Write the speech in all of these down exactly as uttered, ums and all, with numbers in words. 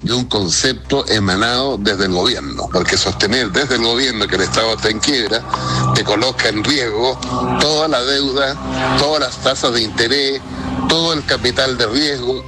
de un concepto emanado desde el gobierno, porque sostener desde el gobierno que el Estado está en quiebra te coloca en riesgo toda la deuda, todas las tasas de interés, todo el capital de riesgo.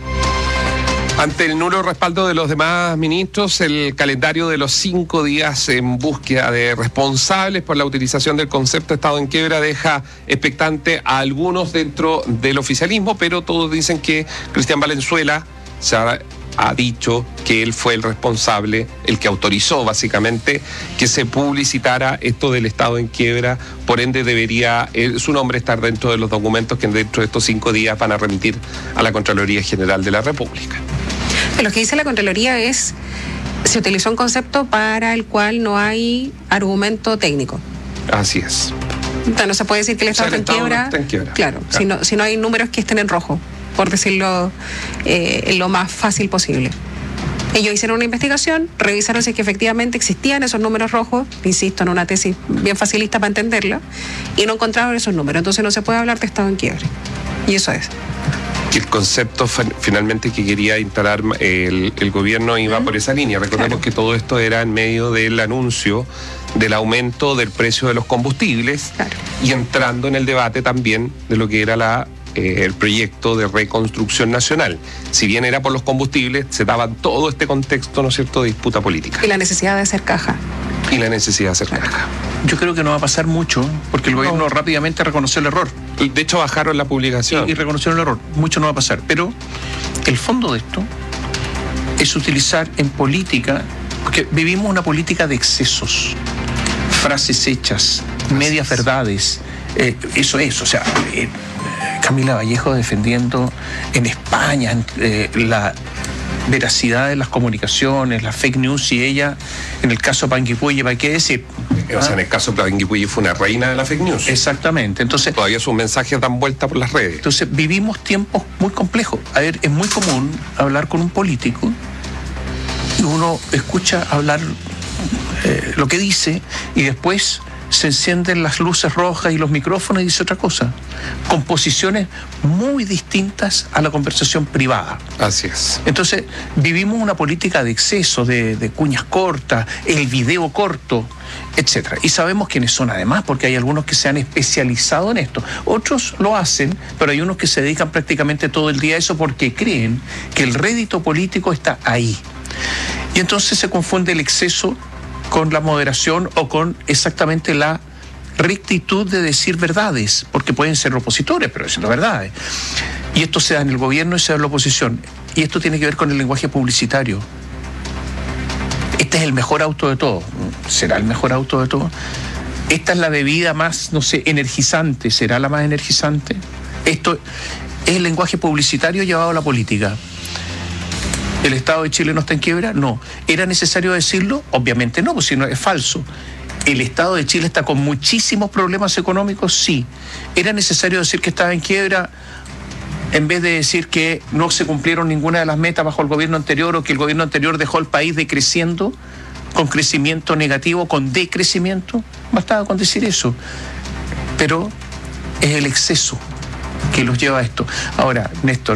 Ante el nulo respaldo de los demás ministros, el calendario de los cinco días en búsqueda de responsables por la utilización del concepto Estado en quiebra deja expectante a algunos dentro del oficialismo, pero todos dicen que Cristian Valenzuela se ha, ha dicho que él fue el responsable, el que autorizó básicamente que se publicitara esto del Estado en quiebra, por ende debería eh, su nombre estar dentro de los documentos que dentro de estos cinco días van a remitir a la Contraloría General de la República. Lo que dice la Contraloría es, se utilizó un concepto para el cual no hay argumento técnico. Así es. Entonces, no se puede decir que el Estado, o sea, el está, Estado en quiebra, no está en quiebra. Claro, claro. Si, no, si no hay números que estén en rojo, por decirlo eh, lo más fácil posible. Ellos hicieron una investigación, revisaron si es que efectivamente existían esos números rojos, insisto, en una tesis bien facilista para entenderla, y no encontraron esos números. Entonces no se puede hablar de Estado en quiebra. Y eso es. Que el concepto finalmente que quería instalar el, el gobierno iba uh-huh. por esa línea. Recordemos claro. que todo esto era en medio del anuncio del aumento del precio de los combustibles claro. y entrando en el debate también de lo que era la eh, el proyecto de reconstrucción nacional. Si bien era por los combustibles, se daba todo este contexto, ¿no es cierto?, de disputa política. Y la necesidad de hacer caja. Y la necesidad de hacer claro. caja. Yo creo que no va a pasar mucho, porque el no. gobierno rápidamente reconoció el error. De hecho, bajaron la publicación. Y, y reconocieron el error. Mucho no va a pasar. Pero el fondo de esto es utilizar en política, porque vivimos una política de excesos, frases hechas, Gracias. medias verdades. Eh, eso es, o sea, eh, Camila Vallejo defendiendo en España eh, la veracidad de las comunicaciones, las fake news, y ella, en el caso Panguipulli, ¿para qué decir? O sea, en el caso de Panguipulli fue una reina de la fake news. Exactamente. Entonces, todavía sus mensajes dan vuelta por las redes. Entonces, vivimos tiempos muy complejos. A ver, es muy común hablar con un político y uno escucha hablar eh, lo que dice y después se encienden las luces rojas y los micrófonos y dice otra cosa, con posiciones muy distintas a la conversación privada. Así es. Entonces, vivimos una política de exceso, de, de cuñas cortas, el video corto, etcétera. Y sabemos quiénes son además, porque hay algunos que se han especializado en esto. Otros lo hacen, pero hay unos que se dedican prácticamente todo el día a eso porque creen que el rédito político está ahí. Y entonces se confunde el exceso con la moderación o con exactamente la rectitud de decir verdades, porque pueden ser opositores, pero diciendo verdades. Y esto se da en el gobierno y se da en la oposición. Y esto tiene que ver con el lenguaje publicitario. Este es el mejor auto de todo. ¿Será el mejor auto de todo? Esta es la bebida más, no sé, energizante. ¿Será la más energizante? Esto es el lenguaje publicitario llevado a la política. ¿El Estado de Chile no está en quiebra? No. ¿Era necesario decirlo? Obviamente no, pues si no es falso. ¿El Estado de Chile está con muchísimos problemas económicos? Sí. ¿Era necesario decir que estaba en quiebra en vez de decir que no se cumplieron ninguna de las metas bajo el gobierno anterior o que el gobierno anterior dejó el país decreciendo, con crecimiento negativo, con decrecimiento? Bastaba con decir eso. Pero es el exceso que los lleva a esto. Ahora, Néstor,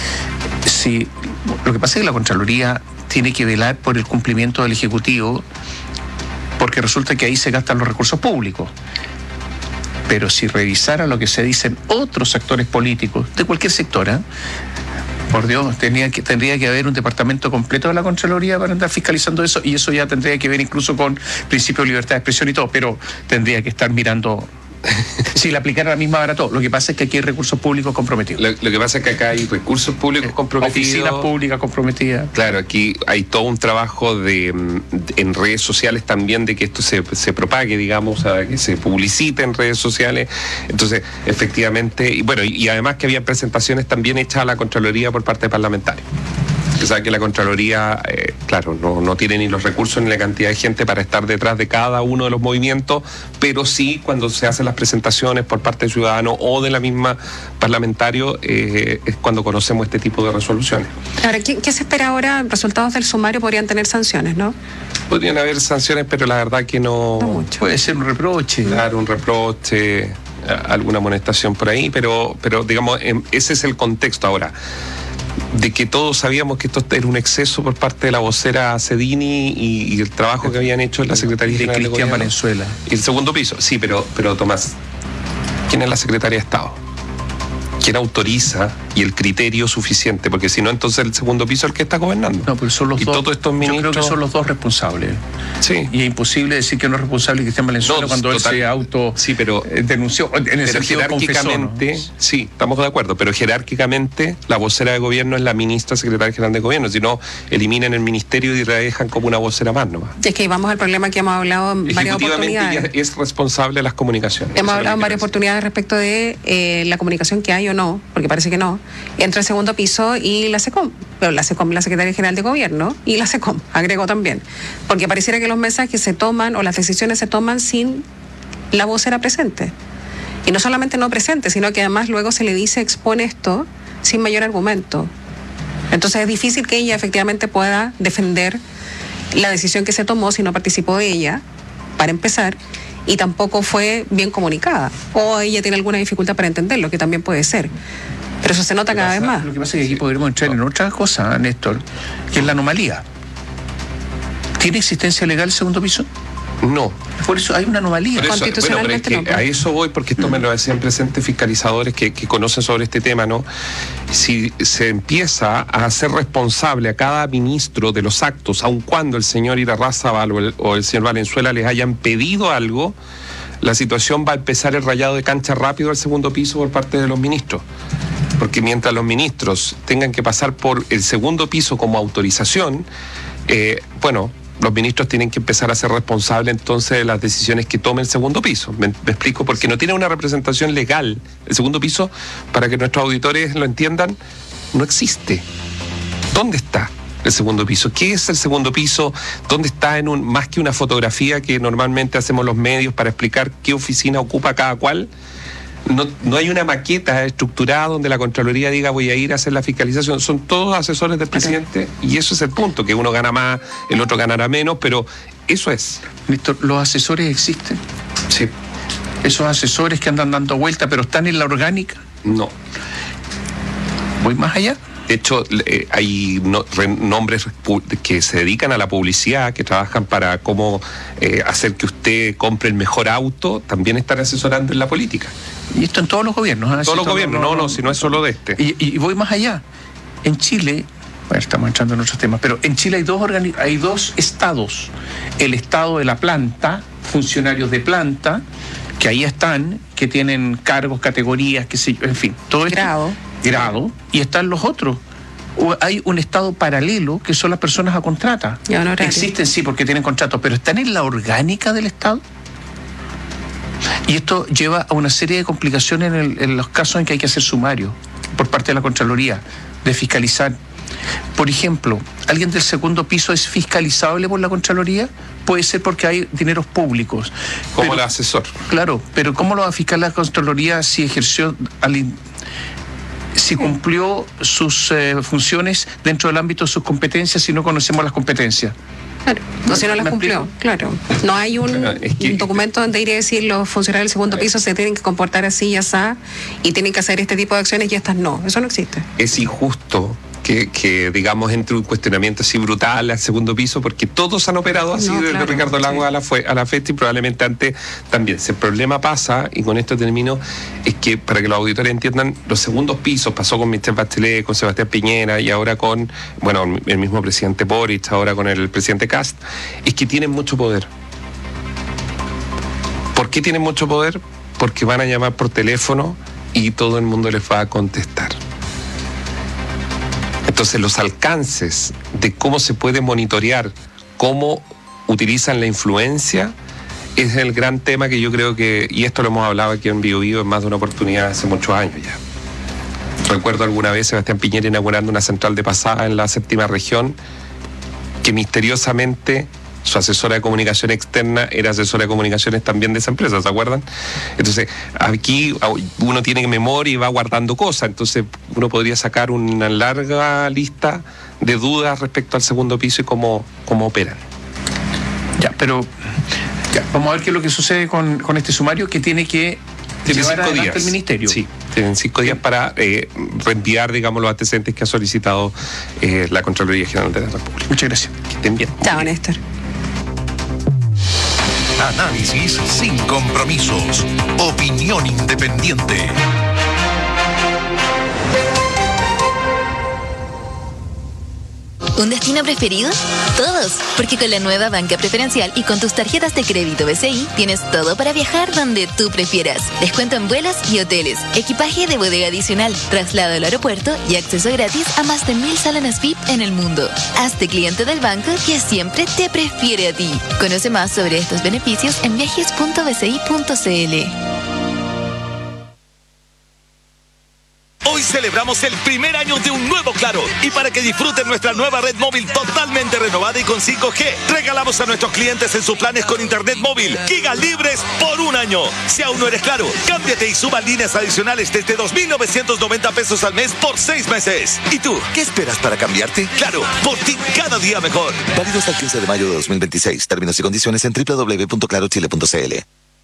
si lo que pasa es que la Contraloría tiene que velar por el cumplimiento del Ejecutivo, porque resulta que ahí se gastan los recursos públicos. Pero si revisara lo que se dicen otros actores políticos, de cualquier sector, ¿eh? por Dios, tenía que, tendría que haber un departamento completo de la Contraloría para andar fiscalizando eso, y eso ya tendría que ver incluso con principio de libertad de expresión y todo, pero tendría que estar mirando si le aplicara la misma para todo. Lo que pasa es que aquí hay recursos públicos comprometidos. Lo, lo que pasa es que acá hay recursos públicos comprometidos. Oficinas públicas comprometidas. Claro, aquí hay todo un trabajo de, de en redes sociales también de que esto se, se propague, digamos, a que se publicite en redes sociales. Entonces, efectivamente, y bueno, y, y además que había presentaciones también hechas a la Contraloría por parte de parlamentarios. O sea que la Contraloría, eh, claro, no, no tiene ni los recursos ni la cantidad de gente para estar detrás de cada uno de los movimientos, pero sí cuando se hacen las presentaciones por parte de ciudadanos o de la misma parlamentario, eh, es cuando conocemos este tipo de resoluciones. Ahora, ¿qué, qué se espera ahora? Resultados del sumario podrían tener sanciones, ¿no? Podrían haber sanciones, pero la verdad que no... No mucho. Puede ser un reproche. Claro, un reproche, alguna amonestación por ahí, pero, pero digamos, ese es el contexto ahora. de que todos sabíamos que esto era un exceso por parte de la vocera Cedini y, y el trabajo que habían hecho en la Secretaría de General de Cristian Gobierno. Valenzuela. Y el segundo piso, sí, pero, pero Tomás, ¿quién es la Secretaria de Estado? ¿Quién autoriza y el criterio suficiente? Porque si no, entonces el segundo piso es el que está gobernando. No, pero son los y dos. todos estos ministros... Yo creo que son los dos responsables. Sí. Y es imposible decir que no es responsable Cristian Valenzuela No, cuando total, él se auto sí, pero, eh, denunció. En el pero sentido jerárquicamente, confesó, ¿no? sí, estamos de acuerdo, pero jerárquicamente la vocera de gobierno es la ministra secretaria general de gobierno, si no, eliminan el ministerio y la dejan como una vocera más nomás. Es que vamos al problema que hemos hablado en varias Ejecutivamente oportunidades. ella es responsable de las comunicaciones. Hemos Eso es lo hablado en que varias quiero oportunidades respecto de eh, la comunicación que hay o no, porque parece que no, entre el segundo piso y la SECOM, pero la SECOM, la Secretaría General de Gobierno, y la SECOM, agregó también, porque pareciera que los mensajes se toman o las decisiones se toman sin la vocera presente. Y no solamente no presente, sino que además luego se le dice, expone esto sin mayor argumento. Entonces es difícil que ella efectivamente pueda defender la decisión que se tomó si no participó de ella, para empezar, y tampoco fue bien comunicada. O ella tiene alguna dificultad para entenderlo, que también puede ser. Pero eso se nota cada pasa, vez más. Lo que pasa es que aquí podríamos entrar en otra cosa, Néstor, que es la anomalía. ¿Tiene existencia legal el segundo piso? No. Por eso hay una anomalía. Por eso, Constitucionalmente bueno, pero es que no. a eso voy, porque esto me lo decían presentes fiscalizadores que, que conocen sobre este tema, ¿no? Si se empieza a hacer responsable a cada ministro de los actos, aun cuando el señor Irarrázaval o el, o el señor Valenzuela les hayan pedido algo, la situación va a empezar el rayado de cancha rápido al segundo piso por parte de los ministros. Porque mientras los ministros tengan que pasar por el segundo piso como autorización, eh, bueno, los ministros tienen que empezar a ser responsables entonces de las decisiones que tome el segundo piso. ¿Me, me explico? Porque no tiene una representación legal. El segundo piso, para que nuestros auditores lo entiendan, no existe. ¿Dónde está el segundo piso? ¿Qué es el segundo piso? ¿Dónde está en un más que una fotografía que normalmente hacemos los medios para explicar qué oficina ocupa cada cual? No, no hay una maqueta estructurada donde la Contraloría diga voy a ir a hacer la fiscalización. Son todos asesores del presidente y eso es el punto, que uno gana más, el otro ganará menos, pero eso es. Néstor, ¿los asesores existen? Sí. Esos asesores que andan dando vuelta, pero están en la orgánica. No. Voy más allá. De hecho, eh, hay no, re, nombres que se dedican a la publicidad, que trabajan para cómo eh, hacer que usted compre el mejor auto, también están asesorando en la política. Y esto en todos los gobiernos. ¿eh? Todos los todo, gobiernos, no, no, no, si no es solo de este. Y, y voy más allá. En Chile, bueno, estamos entrando en otros temas, pero en Chile hay dos, organi- hay dos estados. El estado de la planta, funcionarios de planta, que ahí están, que tienen cargos, categorías, qué sé yo, en fin, todo esto. Grado. Grado. Y están los otros. O hay un estado paralelo que son las personas a contrata. Y honorario. Existen, sí, porque tienen contratos, pero están en la orgánica del Estado. Y esto lleva a una serie de complicaciones en, el, en los casos en que hay que hacer sumario por parte de la Contraloría, de fiscalizar. Por ejemplo, ¿alguien del segundo piso es fiscalizable por la Contraloría? Puede ser porque hay dineros públicos. Como Pero- el asesor. Claro, pero ¿cómo lo va a fiscal la Contraloría si ejerció, al in- si cumplió sus eh, funciones dentro del ámbito de sus competencias si no conocemos las competencias? Claro. No, si no las ¿Me cumplió, explico? claro. No hay un, Pero es que- un documento donde ir a decir los funcionarios del segundo piso se tienen que comportar así y así y tienen que hacer este tipo de acciones y estas no. Eso no existe. Es injusto que, que digamos, entre un cuestionamiento así brutal al segundo piso, porque todos han operado así, No, desde claro, Ricardo Lagos sí. a la, fue, a la fecha y probablemente antes también. Si el problema pasa, y con esto termino, es que para que los auditores entiendan, los segundos pisos pasó con Michelle Bachelet, con Sebastián Piñera y ahora con, bueno, el mismo presidente Boric, ahora con el presidente Kast, es que tienen mucho poder. ¿Por qué tienen mucho poder? Porque van a llamar por teléfono y todo el mundo les va a contestar. Entonces los alcances de cómo se puede monitorear, cómo utilizan la influencia, es el gran tema que yo creo que, y esto lo hemos hablado aquí en Bio Bio en más de una oportunidad hace muchos años ya. Recuerdo alguna vez Sebastián Piñera inaugurando una central de pasada en la séptima región, que misteriosamente su asesora de comunicación externa era asesora de comunicaciones también de esa empresa, ¿se acuerdan? Entonces, aquí uno tiene memoria y va guardando cosas, entonces uno podría sacar una larga lista de dudas respecto al segundo piso y cómo, cómo operan. Ya, pero ya, vamos a ver qué es lo que sucede con, con este sumario que tiene que Tiene llevar cinco adelante días. el ministerio. Sí. Tienen cinco días para eh, reenviar, digamos, los antecedentes que ha solicitado eh, la Contraloría General de la República. Muchas gracias. Que estén bien. Chao, Néstor. Análisis sin compromisos. Opinión independiente. ¿Un destino preferido? Todos, porque con la nueva banca preferencial y con tus tarjetas de crédito B C I tienes todo para viajar donde tú prefieras. Descuento en vuelos y hoteles, equipaje de bodega adicional, traslado al aeropuerto y acceso gratis a más de mil salones V I P en el mundo. Hazte cliente del banco que siempre te prefiere a ti. Conoce más sobre estos beneficios en viajes punto b c i punto c l. Hoy celebramos el primer año de un nuevo Claro y para que disfruten nuestra nueva red móvil totalmente renovada y con cinco G, regalamos a nuestros clientes en sus planes con internet móvil gigas libres por un año. Si aún no eres Claro, cámbiate y suba líneas adicionales desde dos mil novecientos noventa pesos al mes por seis meses. ¿Y tú, qué esperas para cambiarte? Claro, por ti cada día mejor. Válido hasta el quince de mayo de dos mil veintiséis. Términos y condiciones en doble u doble u doble u punto claro chile punto c l.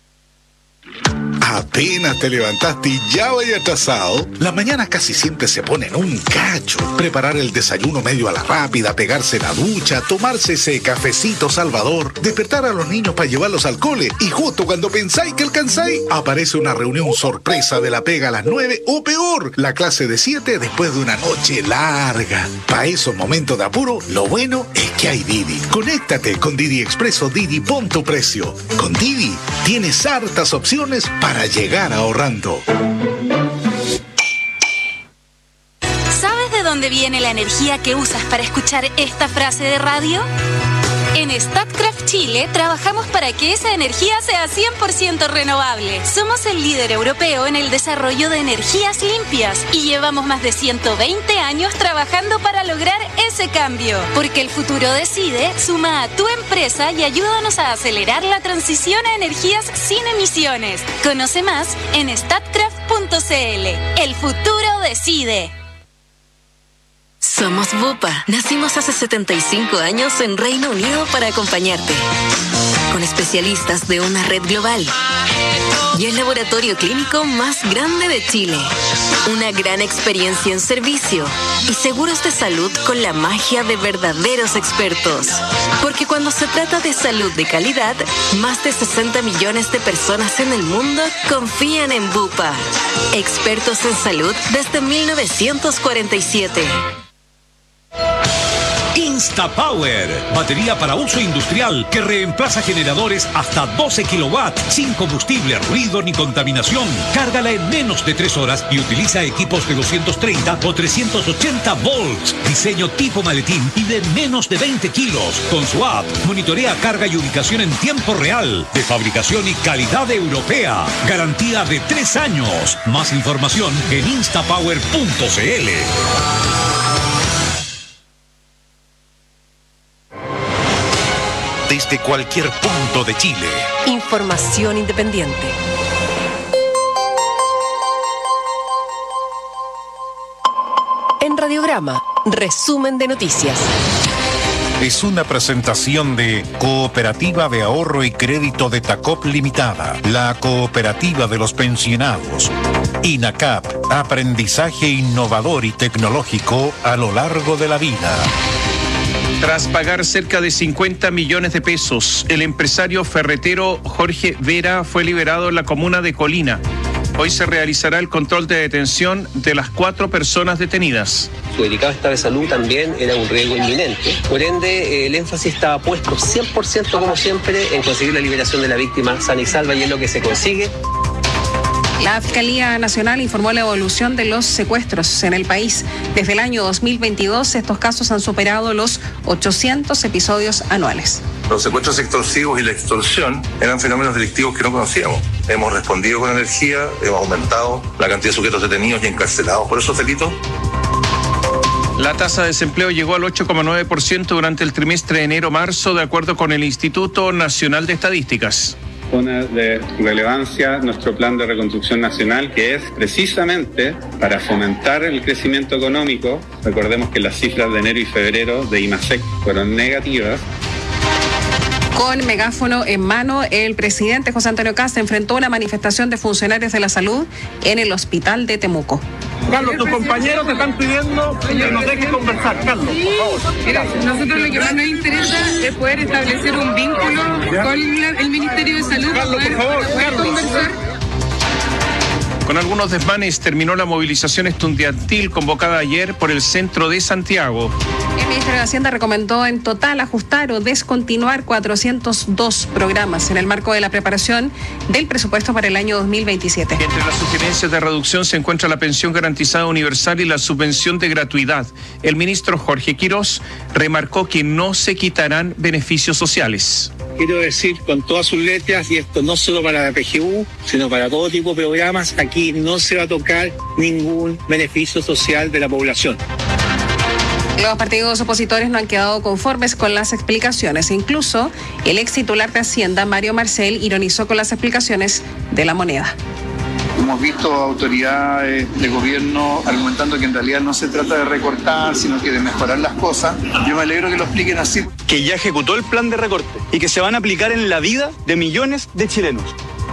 Apenas te levantaste y ya vaya atrasado. Las mañanas casi siempre se ponen un cacho. Preparar el desayuno medio a la rápida, pegarse la ducha, tomarse ese cafecito salvador, despertar a los niños para llevarlos al cole y justo cuando pensáis que alcanzáis, aparece una reunión sorpresa de la pega a las nueve o peor, la clase de siete después de una noche larga. Para esos momentos de apuro, lo bueno es que hay Didi. Conéctate con Didi Expreso Didi, pon tu precio. Con Didi tienes hartas opciones para llegar ahorrando. ¿Sabes de dónde viene la energía que usas para escuchar esta frase de radio? En Statkraft Chile trabajamos para que esa energía sea cien por ciento renovable. Somos el líder europeo en el desarrollo de energías limpias y llevamos más de ciento veinte años trabajando para lograr ese cambio. Porque el futuro decide, suma a tu empresa y ayúdanos a acelerar la transición a energías sin emisiones. Conoce más en statkraft punto c l. El futuro decide. Somos Bupa. Nacimos hace setenta y cinco años en Reino Unido para acompañarte. Con especialistas de una red global. Y el laboratorio clínico más grande de Chile. Una gran experiencia en servicio. Y seguros de salud con la magia de verdaderos expertos. Porque cuando se trata de salud de calidad, más de sesenta millones de personas en el mundo confían en Bupa. Expertos en salud desde mil novecientos cuarenta y siete. InstaPower, batería para uso industrial que reemplaza generadores hasta doce kilowatts sin combustible, ruido ni contaminación. Cárgala en menos de tres horas y utiliza equipos de doscientos treinta o trescientos ochenta volts. Diseño tipo maletín y de menos de veinte kilos. Con su app, monitorea carga y ubicación en tiempo real. De fabricación y calidad europea. Garantía de tres años. Más información en instapower punto c l. Desde cualquier punto de Chile. Información independiente. En Radiograma, resumen de noticias. Es una presentación de Cooperativa de Ahorro y Crédito de Tacop Limitada, la cooperativa de los pensionados. INACAP, aprendizaje innovador y tecnológico a lo largo de la vida. Tras pagar cerca de cincuenta millones de pesos, el empresario ferretero Jorge Vera fue liberado en la comuna de Colina. Hoy se realizará el control de detención de las cuatro personas detenidas. Su delicado estado de salud también era un riesgo inminente. Por ende, el énfasis estaba puesto cien por ciento, como siempre, en conseguir la liberación de la víctima sana y salva, y es lo que se consigue. La Fiscalía Nacional informó la evolución de los secuestros en el país. Desde el año dos mil veintidós, estos casos han superado los ochocientos episodios anuales. Los secuestros extorsivos y la extorsión eran fenómenos delictivos que no conocíamos. Hemos respondido con energía, hemos aumentado la cantidad de sujetos detenidos y encarcelados por esos delitos. La tasa de desempleo llegó al ocho coma nueve por ciento durante el trimestre enero-marzo, de acuerdo con el Instituto Nacional de Estadísticas. Una de relevancia nuestro plan de reconstrucción nacional, que es precisamente para fomentar el crecimiento económico. Recordemos que las cifras de enero y febrero de IMASEC fueron negativas. Con megáfono en mano, el presidente José Antonio Kast enfrentó una manifestación de funcionarios de la salud en el hospital de Temuco. Carlos, tus compañeros te están pidiendo que nos dejes conversar. Carlos, por favor. Gracias. Nosotros lo que más nos interesa es poder establecer un vínculo ¿Ya? con el Ministerio de Salud. Carlos, por favor, poder Carlos. Conversar. Con algunos desmanes terminó la movilización estudiantil convocada ayer por el centro de Santiago. El Ministerio de Hacienda recomendó en total ajustar o descontinuar cuatrocientos dos programas en el marco de la preparación del presupuesto para el año dos mil veintisiete. Entre las sugerencias de reducción se encuentra la pensión garantizada universal y la subvención de gratuidad. El ministro Jorge Quirós remarcó que no se quitarán beneficios sociales. Quiero decir con todas sus letras, y esto no solo para la P G U, sino para todo tipo de programas, aquí no se va a tocar ningún beneficio social de la población. Los partidos opositores no han quedado conformes con las explicaciones. Incluso el ex titular de Hacienda, Mario Marcel, ironizó con las explicaciones de La Moneda. Hemos visto autoridades de gobierno argumentando que en realidad no se trata de recortar, sino que de mejorar las cosas. Yo me alegro que lo expliquen así. Que ya ejecutó el plan de recorte y que se van a aplicar en la vida de millones de chilenos.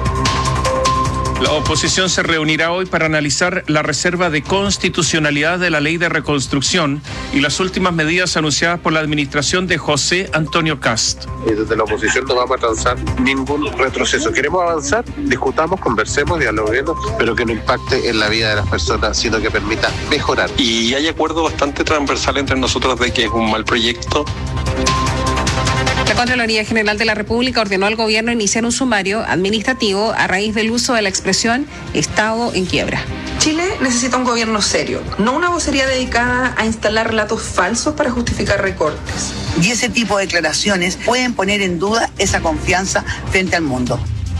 La oposición se reunirá hoy para analizar la reserva de constitucionalidad de la ley de reconstrucción y las últimas medidas anunciadas por la administración de José Antonio Kast. Y desde la oposición no vamos a transar ningún retroceso. Queremos avanzar, discutamos, conversemos, dialoguemos, pero que no impacte en la vida de las personas, sino que permita mejorar. Y hay acuerdo bastante transversal entre nosotros de que es un mal proyecto. La Contraloría General de la República ordenó al gobierno iniciar un sumario administrativo a raíz del uso de la expresión Estado en quiebra. Chile necesita un gobierno serio, no una vocería dedicada a instalar relatos falsos para justificar recortes. Y ese tipo de declaraciones pueden poner en duda esa confianza frente al mundo.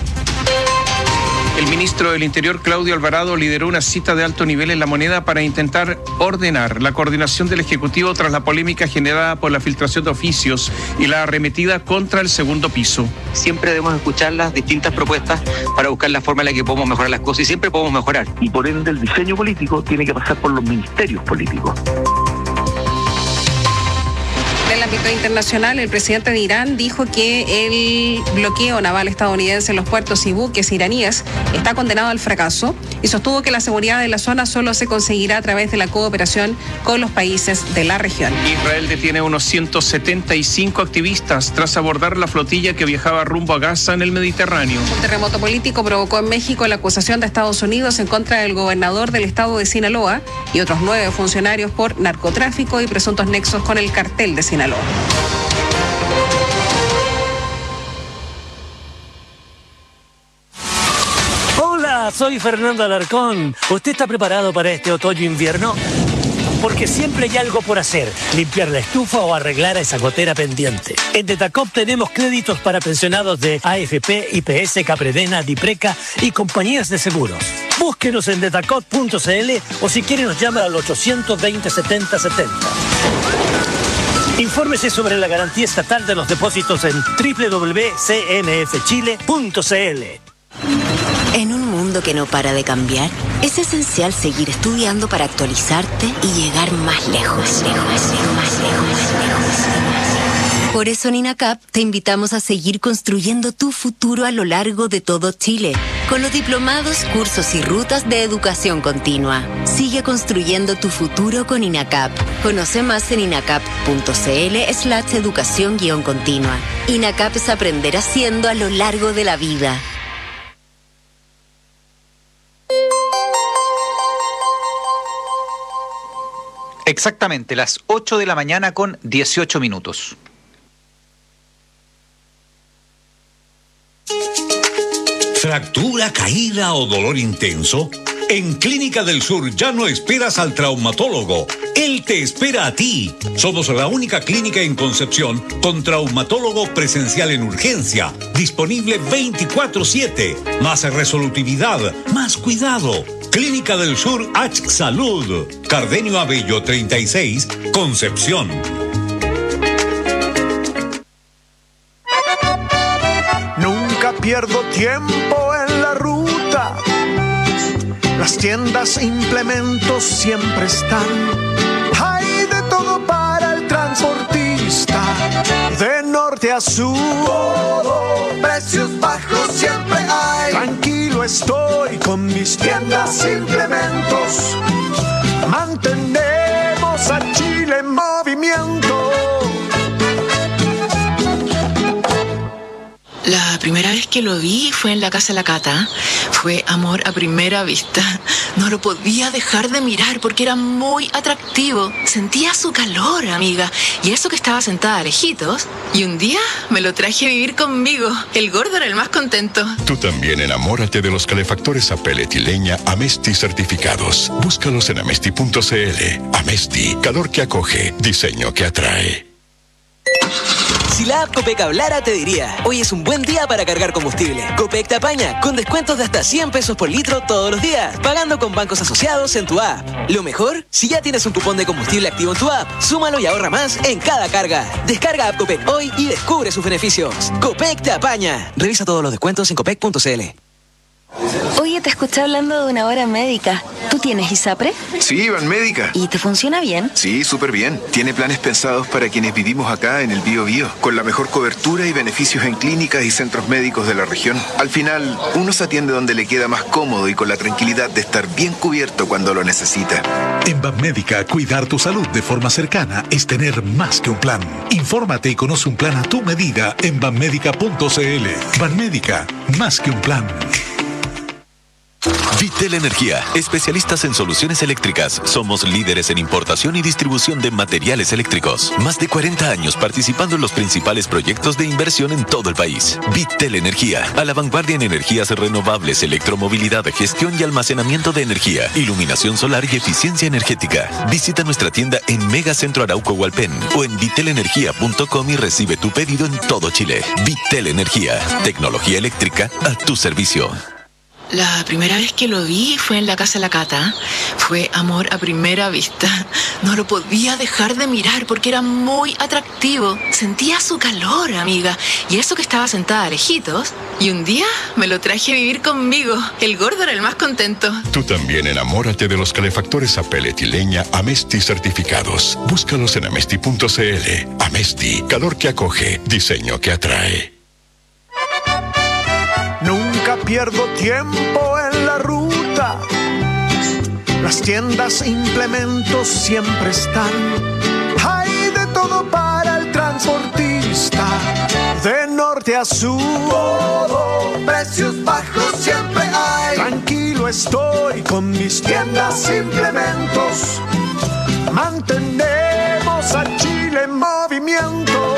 El ministro del Interior, Claudio Alvarado, lideró una cita de alto nivel en La Moneda para intentar ordenar la coordinación del Ejecutivo tras la polémica generada por la filtración de oficios y la arremetida contra el segundo piso. Siempre debemos escuchar las distintas propuestas para buscar la forma en la que podemos mejorar las cosas y siempre podemos mejorar. Y por ende el diseño político tiene que pasar por los ministerios políticos. En el ámbito internacional, el presidente de Irán dijo que el bloqueo naval estadounidense en los puertos y buques iraníes está condenado al fracaso y sostuvo que la seguridad de la zona solo se conseguirá a través de la cooperación con los países de la región. Israel detiene unos ciento setenta y cinco activistas tras abordar la flotilla que viajaba rumbo a Gaza en el Mediterráneo. Un terremoto político provocó en México la acusación de Estados Unidos en contra del gobernador del estado de Sinaloa y otros nueve funcionarios por narcotráfico y presuntos nexos con el cartel de Sinaloa. Hola, soy Fernando Alarcón. ¿Usted está preparado para este otoño-invierno? Porque siempre hay algo por hacer, limpiar la estufa o arreglar a esa gotera pendiente. En Detacop tenemos créditos para pensionados de A F P, I P S, Capredena, Dipreca y compañías de seguros. Búsquenos en detacop punto c l o si quiere nos llama al ochocientos veinte, setenta setenta. Infórmese sobre la garantía estatal de los depósitos en doble u doble u doble u punto c n f chile punto c l. En un mundo que no para de cambiar, es esencial seguir estudiando para actualizarte y llegar más lejos, lejos, lejos, más lejos, más lejos. Por eso en INACAP te invitamos a seguir construyendo tu futuro a lo largo de todo Chile, con los diplomados, cursos y rutas de educación continua. Sigue construyendo tu futuro con INACAP. Conoce más en inacap punto c l slash educación guión continua. INACAP es aprender haciendo a lo largo de la vida. Exactamente, las ocho de la mañana con dieciocho minutos. ¿Fractura, caída o dolor intenso? En Clínica del Sur ya no esperas al traumatólogo. Él te espera a ti. Somos la única clínica en Concepción con traumatólogo presencial en urgencia. Disponible veinticuatro siete. Más resolutividad, más cuidado. Clínica del Sur H Salud. Cardenio Abello treinta y seis, Concepción. Nunca pierdo tiempo en la ruta. Las tiendas e implementos siempre están. Hay de todo para el transportista. De norte norte a sur. Todo, precios bajos siempre hay. Tranquilo estoy con mis tiendas e implementos. Mantenemos a Chile en movimiento. La primera vez que lo vi fue en la casa de la Cata. Fue amor a primera vista. No lo podía dejar de mirar porque era muy atractivo. Sentía su calor, amiga. Y eso que estaba sentada a lejitos. Y un día me lo traje a vivir conmigo. El gordo era el más contento. Tú también enamórate de los calefactores a pellet y leña Amesti certificados. Búscalos en amesti punto cl. Amesti, calor que acoge, diseño que atrae. Si la app Copec hablara, te diría: hoy es un buen día para cargar combustible. Copec te apaña con descuentos de hasta cien pesos por litro todos los días, pagando con bancos asociados en tu app. Lo mejor, si ya tienes un cupón de combustible activo en tu app, súmalo y ahorra más en cada carga. Descarga app Copec hoy y descubre sus beneficios. Copec te apaña. Revisa todos los descuentos en copec punto cl. Oye, te escuché hablando de una hora médica. ¿Tú tienes ISAPRE? Sí, Banmédica. ¿Y te funciona bien? Sí, súper bien. Tiene planes pensados para quienes vivimos acá en el Bío Bío, con la mejor cobertura y beneficios en clínicas y centros médicos de la región. Al final, uno se atiende donde le queda más cómodo y con la tranquilidad de estar bien cubierto cuando lo necesita. En Banmédica, cuidar tu salud de forma cercana es tener más que un plan. Infórmate y conoce un plan a tu medida en banmédica punto cl. Banmédica, más que un plan. Vitel Energía, especialistas en soluciones eléctricas. Somos líderes en importación y distribución de materiales eléctricos. Más de cuarenta años participando en los principales proyectos de inversión en todo el país. Vitel Energía, a la vanguardia en energías renovables, electromovilidad, gestión y almacenamiento de energía, iluminación solar y eficiencia energética. Visita nuestra tienda en Megacentro Arauco Hualpén o en vitel energía punto com y recibe tu pedido en todo Chile. Vitel Energía, tecnología eléctrica a tu servicio. La primera vez que lo vi fue en la casa de la Cata. Fue amor a primera vista. No lo podía dejar de mirar porque era muy atractivo. Sentía su calor, amiga. Y eso que estaba sentada a lejitos. Y un día me lo traje a vivir conmigo. El gordo era el más contento. Tú también enamórate de los calefactores a pellet y leña Amesti certificados. Búscalos en amesti punto cl. Amesti, calor que acoge, diseño que atrae. Nunca pierdo tiempo en la ruta. Las tiendas e implementos siempre están. Hay de todo para el transportista. De norte a sur. Todo, precios bajos siempre hay. Tranquilo estoy con mis tiendas e implementos. Mantenemos a Chile en movimiento.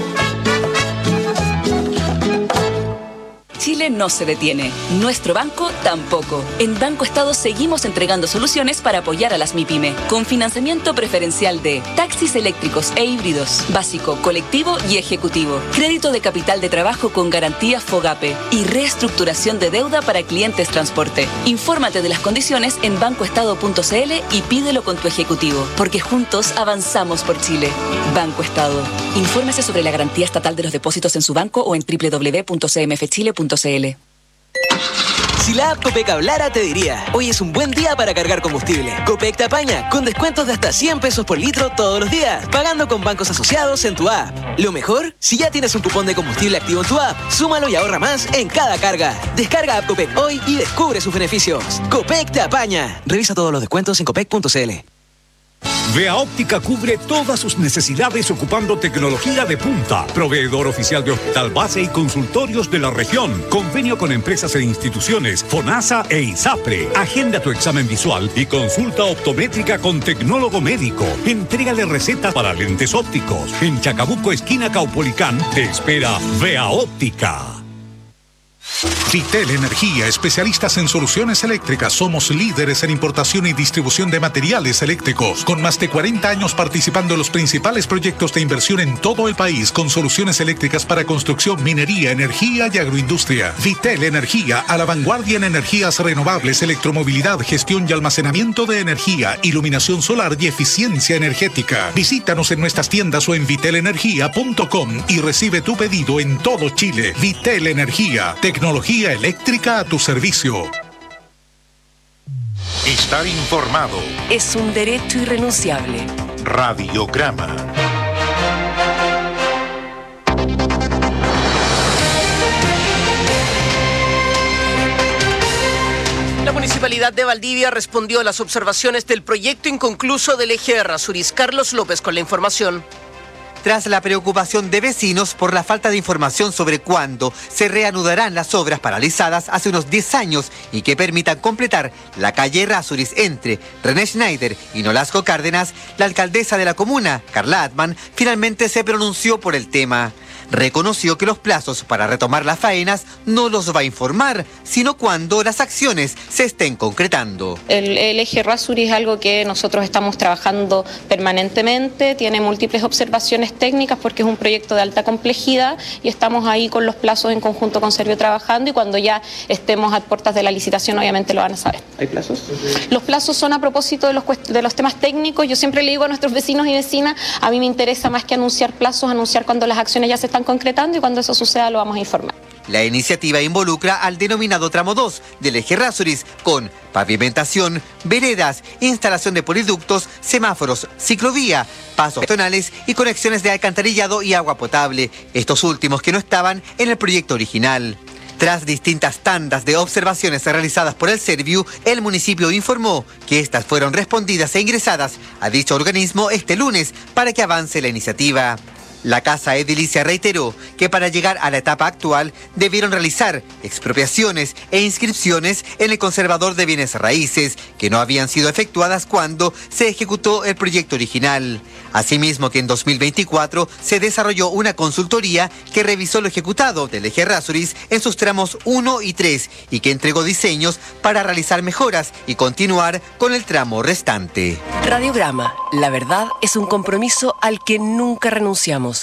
Chile no se detiene. Nuestro banco tampoco. En Banco Estado seguimos entregando soluciones para apoyar a las MIPYME, con financiamiento preferencial de taxis eléctricos e híbridos, básico, colectivo y ejecutivo, crédito de capital de trabajo con garantía FOGAPE y reestructuración de deuda para clientes transporte. Infórmate de las condiciones en banco estado punto cl y pídelo con tu ejecutivo, porque juntos avanzamos por Chile. Banco Estado. Infórmese sobre la garantía estatal de los depósitos en su banco o en doble u doble u doble u punto c m f chile punto cl. Si la app Copec hablara, te diría: hoy es un buen día para cargar combustible. Copec te apaña con descuentos de hasta cien pesos por litro todos los días, pagando con bancos asociados en tu app. Lo mejor, si ya tienes un cupón de combustible activo en tu app, súmalo y ahorra más en cada carga. Descarga app Copec hoy y descubre sus beneficios. Copec te apaña. Revisa todos los descuentos en copec punto cl. Vea Óptica cubre todas sus necesidades ocupando tecnología de punta. Proveedor oficial de hospital base y consultorios de la región. Convenio con empresas e instituciones, FONASA e ISAPRE. Agenda tu examen visual y consulta optométrica con tecnólogo médico. Entrégale recetas para lentes ópticos. En Chacabuco, esquina Caupolicán, te espera Vea Óptica. Vitel Energía, especialistas en soluciones eléctricas. Somos líderes en importación y distribución de materiales eléctricos, con más de cuarenta años participando en los principales proyectos de inversión en todo el país, con soluciones eléctricas para construcción, minería, energía y agroindustria. Vitel Energía, a la vanguardia en energías renovables, electromovilidad, gestión y almacenamiento de energía, iluminación solar y eficiencia energética. Visítanos en nuestras tiendas o en vitel energía punto com y recibe tu pedido en todo Chile. Vitel Energía, tecnología eléctrica a tu servicio. Estar informado es un derecho irrenunciable. Radiograma. Municipalidad de Valdivia respondió a las observaciones del proyecto inconcluso del eje Errázuriz. Carlos López con la información. Tras la preocupación de vecinos por la falta de información sobre cuándo se reanudarán las obras paralizadas hace unos diez años y que permitan completar la calle Errázuriz entre René Schneider y Nolasco Cárdenas, la alcaldesa de la comuna, Carla Atman, finalmente se pronunció por el tema. Reconoció que los plazos para retomar las faenas no los va a informar, sino cuando las acciones se estén concretando. El, el eje Errázuriz es algo que nosotros estamos trabajando permanentemente, tiene múltiples observaciones técnicas porque es un proyecto de alta complejidad y estamos ahí con los plazos en conjunto con Servio trabajando y cuando ya estemos a puertas de la licitación obviamente lo van a saber. ¿Hay plazos? Los plazos son a propósito de los, de los temas técnicos. Yo siempre le digo a nuestros vecinos y vecinas, a mí me interesa más que anunciar plazos, anunciar cuando las acciones ya se están concretando y cuando eso suceda lo vamos a informar. La iniciativa involucra al denominado tramo dos del eje Errázuriz con pavimentación, veredas, instalación de poliductos, semáforos, ciclovía, pasos peatonales y conexiones de alcantarillado y agua potable, estos últimos que no estaban en el proyecto original. Tras distintas tandas de observaciones realizadas por el Serviu, el municipio informó que estas fueron respondidas e ingresadas a dicho organismo este lunes para que avance la iniciativa. La Casa Edilicia reiteró que para llegar a la etapa actual debieron realizar expropiaciones e inscripciones en el Conservador de Bienes Raíces que no habían sido efectuadas cuando se ejecutó el proyecto original. Asimismo que en dos mil veinticuatro se desarrolló una consultoría que revisó lo ejecutado del eje Errázuriz en sus tramos uno y tres y que entregó diseños para realizar mejoras y continuar con el tramo restante. Radiograma, la verdad es un compromiso al que nunca renunciamos.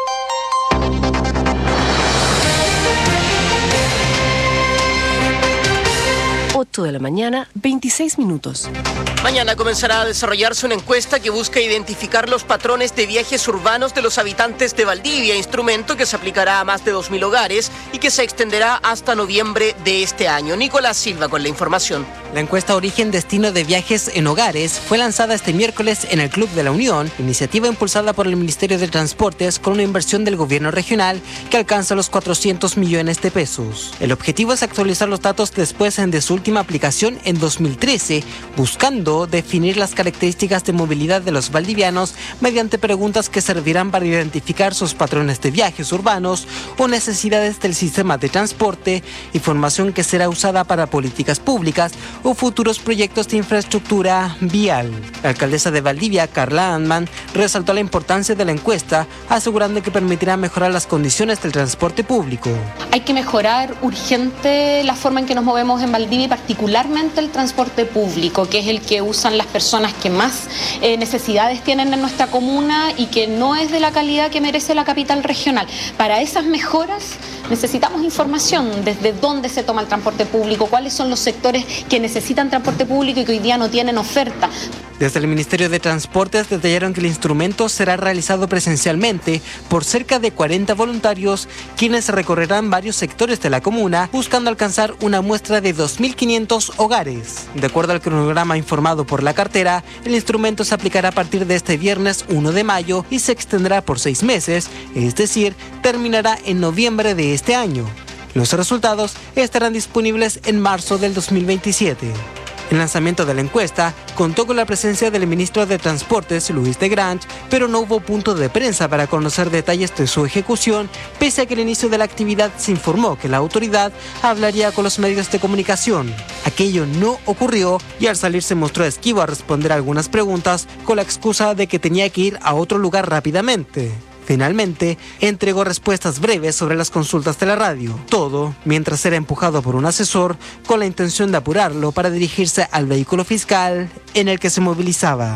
ocho de la mañana, veintiséis minutos. Mañana comenzará a desarrollarse una encuesta que busca identificar los patrones de viajes urbanos de los habitantes de Valdivia, instrumento que se aplicará a más de dos mil hogares y que se extenderá hasta noviembre de este año. Nicolás Silva con la información. La encuesta Origen-Destino de Viajes en Hogares fue lanzada este miércoles en el Club de la Unión, iniciativa impulsada por el Ministerio de Transportes con una inversión del gobierno regional que alcanza los cuatrocientos millones de pesos. El objetivo es actualizar los datos después de su última aplicación en dos mil trece, buscando definir las características de movilidad de los valdivianos mediante preguntas que servirán para identificar sus patrones de viajes urbanos o necesidades del sistema de transporte, información que será usada para políticas públicas o futuros proyectos de infraestructura vial. La alcaldesa de Valdivia, Carla Atman, resaltó la importancia de la encuesta, asegurando que permitirá mejorar las condiciones del transporte público. Hay que mejorar urgente la forma en que nos movemos en Valdivia y particularmente el transporte público, que es el que usan las personas que más eh, necesidades tienen en nuestra comuna y que no es de la calidad que merece la capital regional. Para esas mejoras necesitamos información desde dónde se toma el transporte público, cuáles son los sectores que necesitan transporte público y que hoy día no tienen oferta. Desde el Ministerio de Transportes detallaron que el instrumento será realizado presencialmente por cerca de cuarenta voluntarios, quienes recorrerán varios sectores de la comuna buscando alcanzar una muestra de dos mil quinientos hogares. De acuerdo al cronograma informado por la cartera, el instrumento se aplicará a partir de este viernes uno de mayo y se extenderá por seis meses, es decir, terminará en noviembre de este año. Los resultados estarán disponibles en marzo del dos mil veintisiete. El lanzamiento de la encuesta contó con la presencia del ministro de Transportes, Luis de Grange, pero no hubo punto de prensa para conocer detalles de su ejecución, pese a que al inicio de la actividad se informó que la autoridad hablaría con los medios de comunicación. Aquello no ocurrió y al salir se mostró esquivo a responder algunas preguntas con la excusa de que tenía que ir a otro lugar rápidamente. Finalmente, entregó respuestas breves sobre las consultas de la radio. Todo mientras era empujado por un asesor con la intención de apurarlo para dirigirse al vehículo fiscal en el que se movilizaba.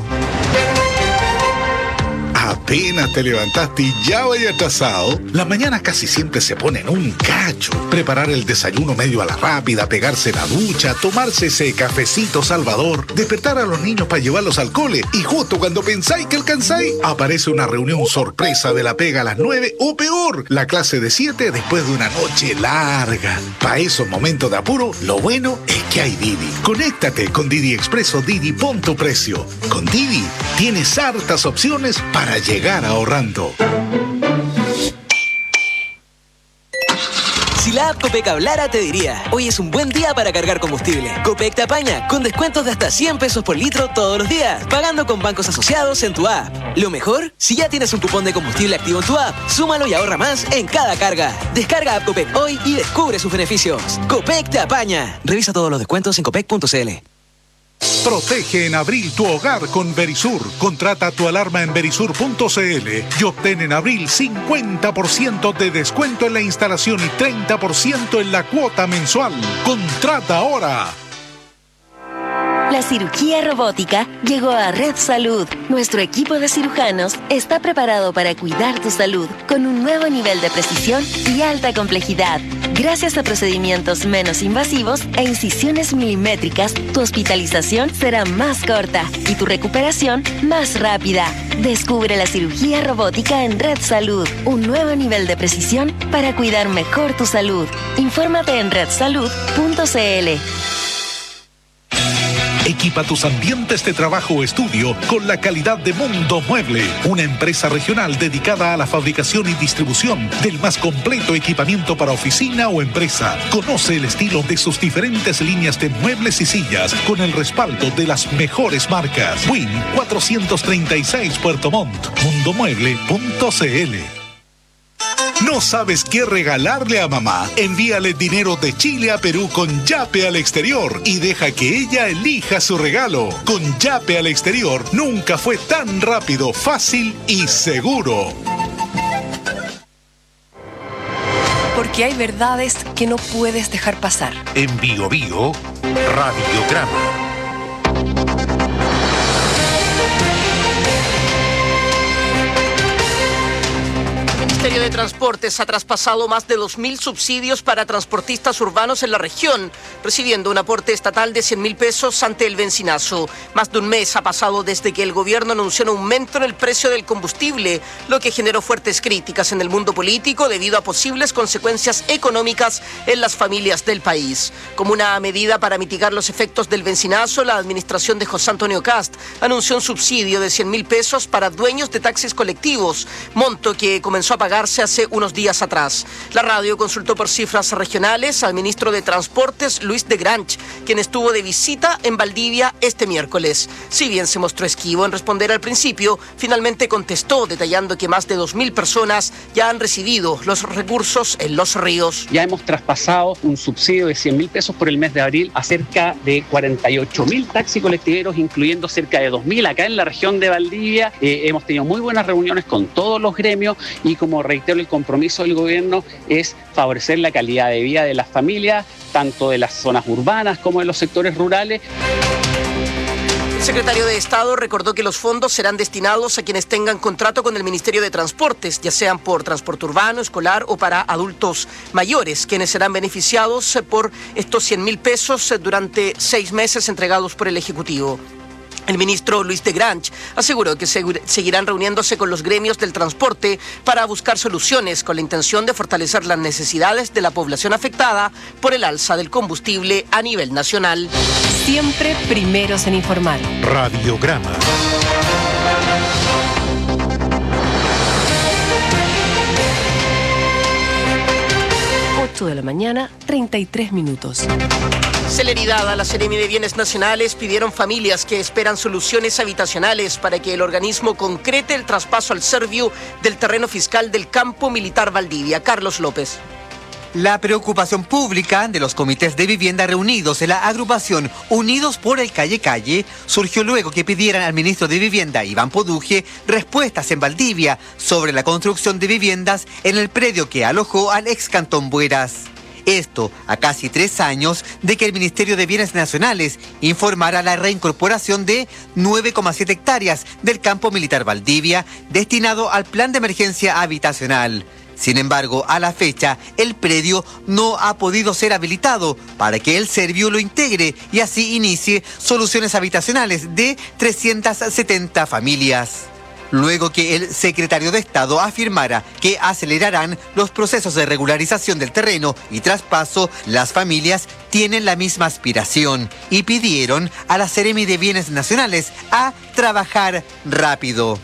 Apenas te levantaste y ya vaya atrasado. Las mañanas casi siempre se ponen un cacho. Preparar el desayuno medio a la rápida, pegarse la ducha, tomarse ese cafecito salvador, despertar a los niños para llevarlos al cole y justo cuando pensáis que alcanzáis, aparece una reunión sorpresa de la pega a las nueve o peor, la clase de siete después de una noche larga. Para esos momentos de apuro, lo bueno es que hay Didi. Conéctate con Didi Expreso Didi, pon tu precio. Con Didi tienes hartas opciones para llegar ahorrando. Si la app Copec hablara, te diría, hoy es un buen día para cargar combustible. Copec te apaña con descuentos de hasta cien pesos por litro todos los días, pagando con bancos asociados en tu app. Lo mejor, si ya tienes un cupón de combustible activo en tu app, súmalo y ahorra más en cada carga. Descarga app Copec hoy y descubre sus beneficios. Copec te apaña. Revisa todos los descuentos en copec punto c l. Protege en abril tu hogar con Verisur. Contrata tu alarma en verisur punto c l y obtén en abril cincuenta por ciento de descuento en la instalación y treinta por ciento en la cuota mensual. Contrata ahora. La cirugía robótica llegó a Red Salud. Nuestro equipo de cirujanos está preparado para cuidar tu salud con un nuevo nivel de precisión y alta complejidad. Gracias a procedimientos menos invasivos e incisiones milimétricas, tu hospitalización será más corta y tu recuperación más rápida. Descubre la cirugía robótica en Red Salud, un nuevo nivel de precisión para cuidar mejor tu salud. Infórmate en red salud punto c l. Equipa tus ambientes de trabajo o estudio con la calidad de Mundo Mueble, una empresa regional dedicada a la fabricación y distribución del más completo equipamiento para oficina o empresa. Conoce el estilo de sus diferentes líneas de muebles y sillas con el respaldo de las mejores marcas. Win cuatrocientos treinta y seis Puerto Montt, mundo mueble punto c l. ¿No sabes qué regalarle a mamá? Envíale dinero de Chile a Perú con Yape al exterior y deja que ella elija su regalo. Con Yape al exterior nunca fue tan rápido, fácil y seguro. Porque hay verdades que no puedes dejar pasar. En Bio Bio, Radiograma. El Ministerio de Transportes ha traspasado más de dos mil subsidios para transportistas urbanos en la región, recibiendo un aporte estatal de cien mil pesos ante el bencinazo. Más de un mes ha pasado desde que el gobierno anunció un aumento en el precio del combustible, lo que generó fuertes críticas en el mundo político debido a posibles consecuencias económicas en las familias del país. Como una medida para mitigar los efectos del bencinazo, la administración de José Antonio Kast anunció un subsidio de cien mil pesos para dueños de taxis colectivos, monto que comenzó a pagar hace unos días atrás. La radio consultó por cifras regionales al ministro de Transportes, Luis de Granch, quien estuvo de visita en Valdivia este miércoles. Si bien se mostró esquivo en responder al principio, finalmente contestó detallando que más de dos mil personas ya han recibido los recursos en Los Ríos. Ya hemos traspasado un subsidio de cien mil pesos por el mes de abril a cerca de cuarenta y ocho mil taxi colectiveros, incluyendo cerca de dos mil acá en la región de Valdivia. Eh, hemos tenido muy buenas reuniones con todos los gremios y, como reitero, el compromiso del gobierno es favorecer la calidad de vida de las familias, tanto de las zonas urbanas como de los sectores rurales. El secretario de Estado recordó que los fondos serán destinados a quienes tengan contrato con el Ministerio de Transportes, ya sean por transporte urbano, escolar o para adultos mayores, quienes serán beneficiados por estos cien mil pesos durante seis meses entregados por el Ejecutivo. El ministro Luis de Granch aseguró que seguirán reuniéndose con los gremios del transporte para buscar soluciones con la intención de fortalecer las necesidades de la población afectada por el alza del combustible a nivel nacional. Siempre primeros en informar. Radiograma. ocho de la mañana, treinta y tres minutos. Celeridad a la Seremi de Bienes Nacionales pidieron familias que esperan soluciones habitacionales para que el organismo concrete el traspaso al Serviu del terreno fiscal del Campo Militar Valdivia. Carlos López. La preocupación pública de los comités de vivienda reunidos en la agrupación Unidos por el Calle Calle surgió luego que pidieran al ministro de Vivienda, Iván Poduje, respuestas en Valdivia sobre la construcción de viviendas en el predio que alojó al ex Cantón Bueras. Esto a casi tres años de que el Ministerio de Bienes Nacionales informara la reincorporación de nueve coma siete hectáreas del Campo Militar Valdivia destinado al Plan de Emergencia Habitacional. Sin embargo, a la fecha, el predio no ha podido ser habilitado para que el Serviu lo integre y así inicie soluciones habitacionales de trescientas setenta familias. Luego que el secretario de Estado afirmara que acelerarán los procesos de regularización del terreno y traspaso, las familias tienen la misma aspiración y pidieron a la Seremi de Bienes Nacionales a trabajar rápido.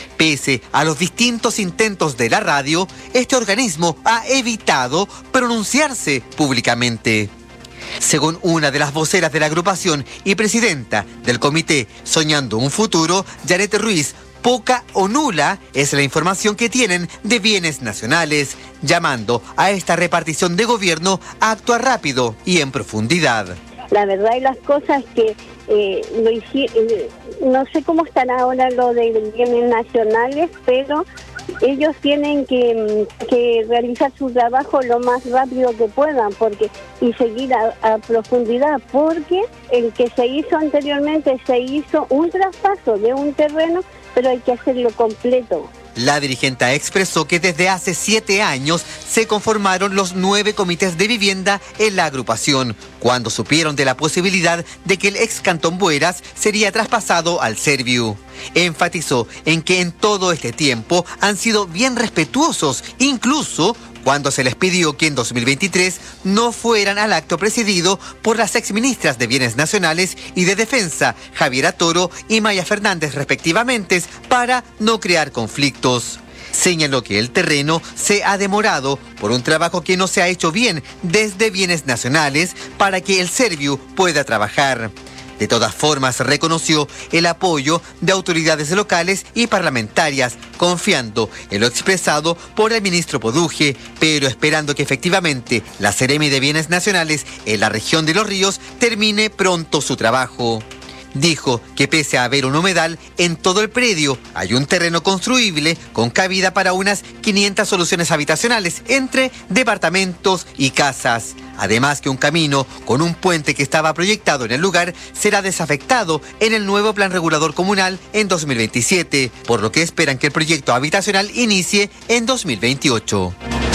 Pese a los distintos intentos de la radio, este organismo ha evitado pronunciarse públicamente. Según una de las voceras de la agrupación y presidenta del comité Soñando un Futuro, Janet Ruiz, poca o nula es la información que tienen de bienes nacionales, llamando a esta repartición de gobierno a actuar rápido y en profundidad. La verdad y las cosas que eh, lo hici- eh, no sé cómo están ahora lo de bienes nacionales, pero ellos tienen que, que realizar su trabajo lo más rápido que puedan porque y seguir a, a profundidad, porque el que se hizo anteriormente se hizo un traspaso de un terreno, pero hay que hacerlo completo. La dirigente expresó que desde hace siete años se conformaron los nueve comités de vivienda en la agrupación, cuando supieron de la posibilidad de que el ex Cantón Bueras sería traspasado al Serviu. Enfatizó en que en todo este tiempo han sido bien respetuosos, incluso cuando se les pidió que en dos mil veintitrés no fueran al acto presidido por las exministras de Bienes Nacionales y de Defensa, Javiera Toro y Maya Fernández respectivamente, para no crear conflictos. Señaló que el terreno se ha demorado por un trabajo que no se ha hecho bien desde Bienes Nacionales para que el Serviu pueda trabajar. De todas formas, reconoció el apoyo de autoridades locales y parlamentarias, confiando en lo expresado por el ministro Poduje, pero esperando que efectivamente la Seremi de Bienes Nacionales en la región de Los Ríos termine pronto su trabajo. Dijo que pese a haber un humedal en todo el predio, hay un terreno construible con cabida para unas quinientas soluciones habitacionales entre departamentos y casas. Además que un camino con un puente que estaba proyectado en el lugar será desafectado en el nuevo plan regulador comunal en dos mil veintisiete, por lo que esperan que el proyecto habitacional inicie en dos mil veintiocho.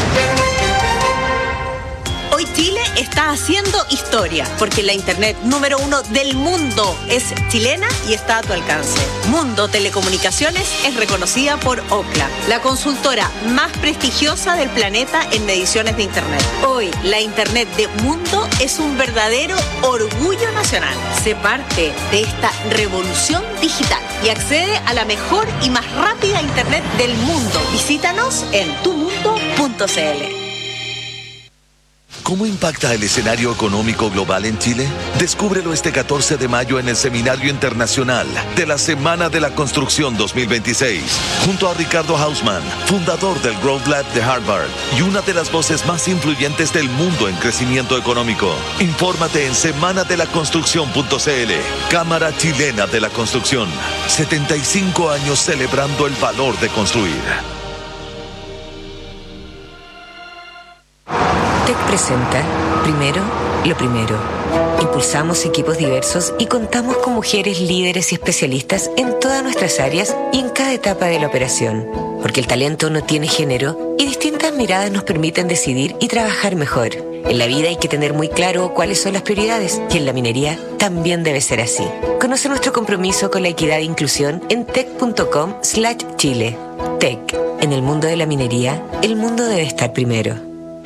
Hoy Chile está haciendo historia, porque la internet número uno del mundo es chilena y está a tu alcance. Mundo Telecomunicaciones es reconocida por Ookla, la consultora más prestigiosa del planeta en mediciones de internet. Hoy, la internet de Mundo es un verdadero orgullo nacional. Sé parte de esta revolución digital y accede a la mejor y más rápida internet del mundo. Visítanos en tu mundo punto c l. ¿Cómo impacta el escenario económico global en Chile? Descúbrelo este catorce de mayo en el Seminario Internacional de la Semana de la Construcción dos mil veintiséis, junto a Ricardo Hausmann, fundador del Growth Lab de Harvard y una de las voces más influyentes del mundo en crecimiento económico. Infórmate en semana de la construcción punto c l. Cámara Chilena de la Construcción. setenta y cinco años celebrando el valor de construir. Tec presenta, primero, lo primero. Impulsamos equipos diversos y contamos con mujeres líderes y especialistas en todas nuestras áreas y en cada etapa de la operación. Porque el talento no tiene género y distintas miradas nos permiten decidir y trabajar mejor. En la vida hay que tener muy claro cuáles son las prioridades y en la minería también debe ser así. Conoce nuestro compromiso con la equidad e inclusión en tec punto com slash chile. Tec, en el mundo de la minería, el mundo debe estar primero.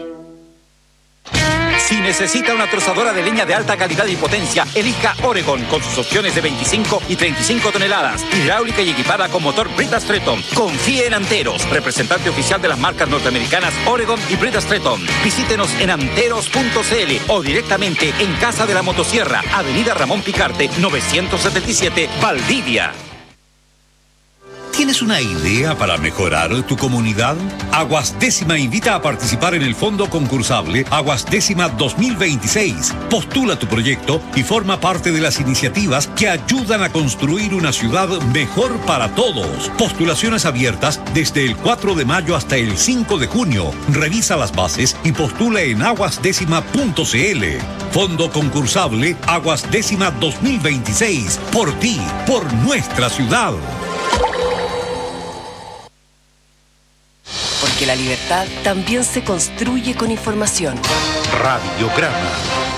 Si necesita una trozadora de leña de alta calidad y potencia, elija Oregon con sus opciones de veinticinco y treinta y cinco toneladas, hidráulica y equipada con motor Brita Stretton. Confíe en Anteros, representante oficial de las marcas norteamericanas Oregon y Brita Stretton. Visítenos en anteros punto c l o directamente en Casa de la Motosierra, Avenida Ramón Picarte, novecientos setenta y siete, Valdivia. ¿Tienes una idea para mejorar tu comunidad? Aguas Décima invita a participar en el fondo concursable Aguas Décima dos mil veintiséis. Postula tu proyecto y forma parte de las iniciativas que ayudan a construir una ciudad mejor para todos. Postulaciones abiertas desde el cuatro de mayo hasta el cinco de junio. Revisa las bases y postula en aguas décima punto c l. Fondo concursable Aguas Décima dos mil veintiséis. Por ti, por nuestra ciudad. Porque la libertad también se construye con información. Radiograma.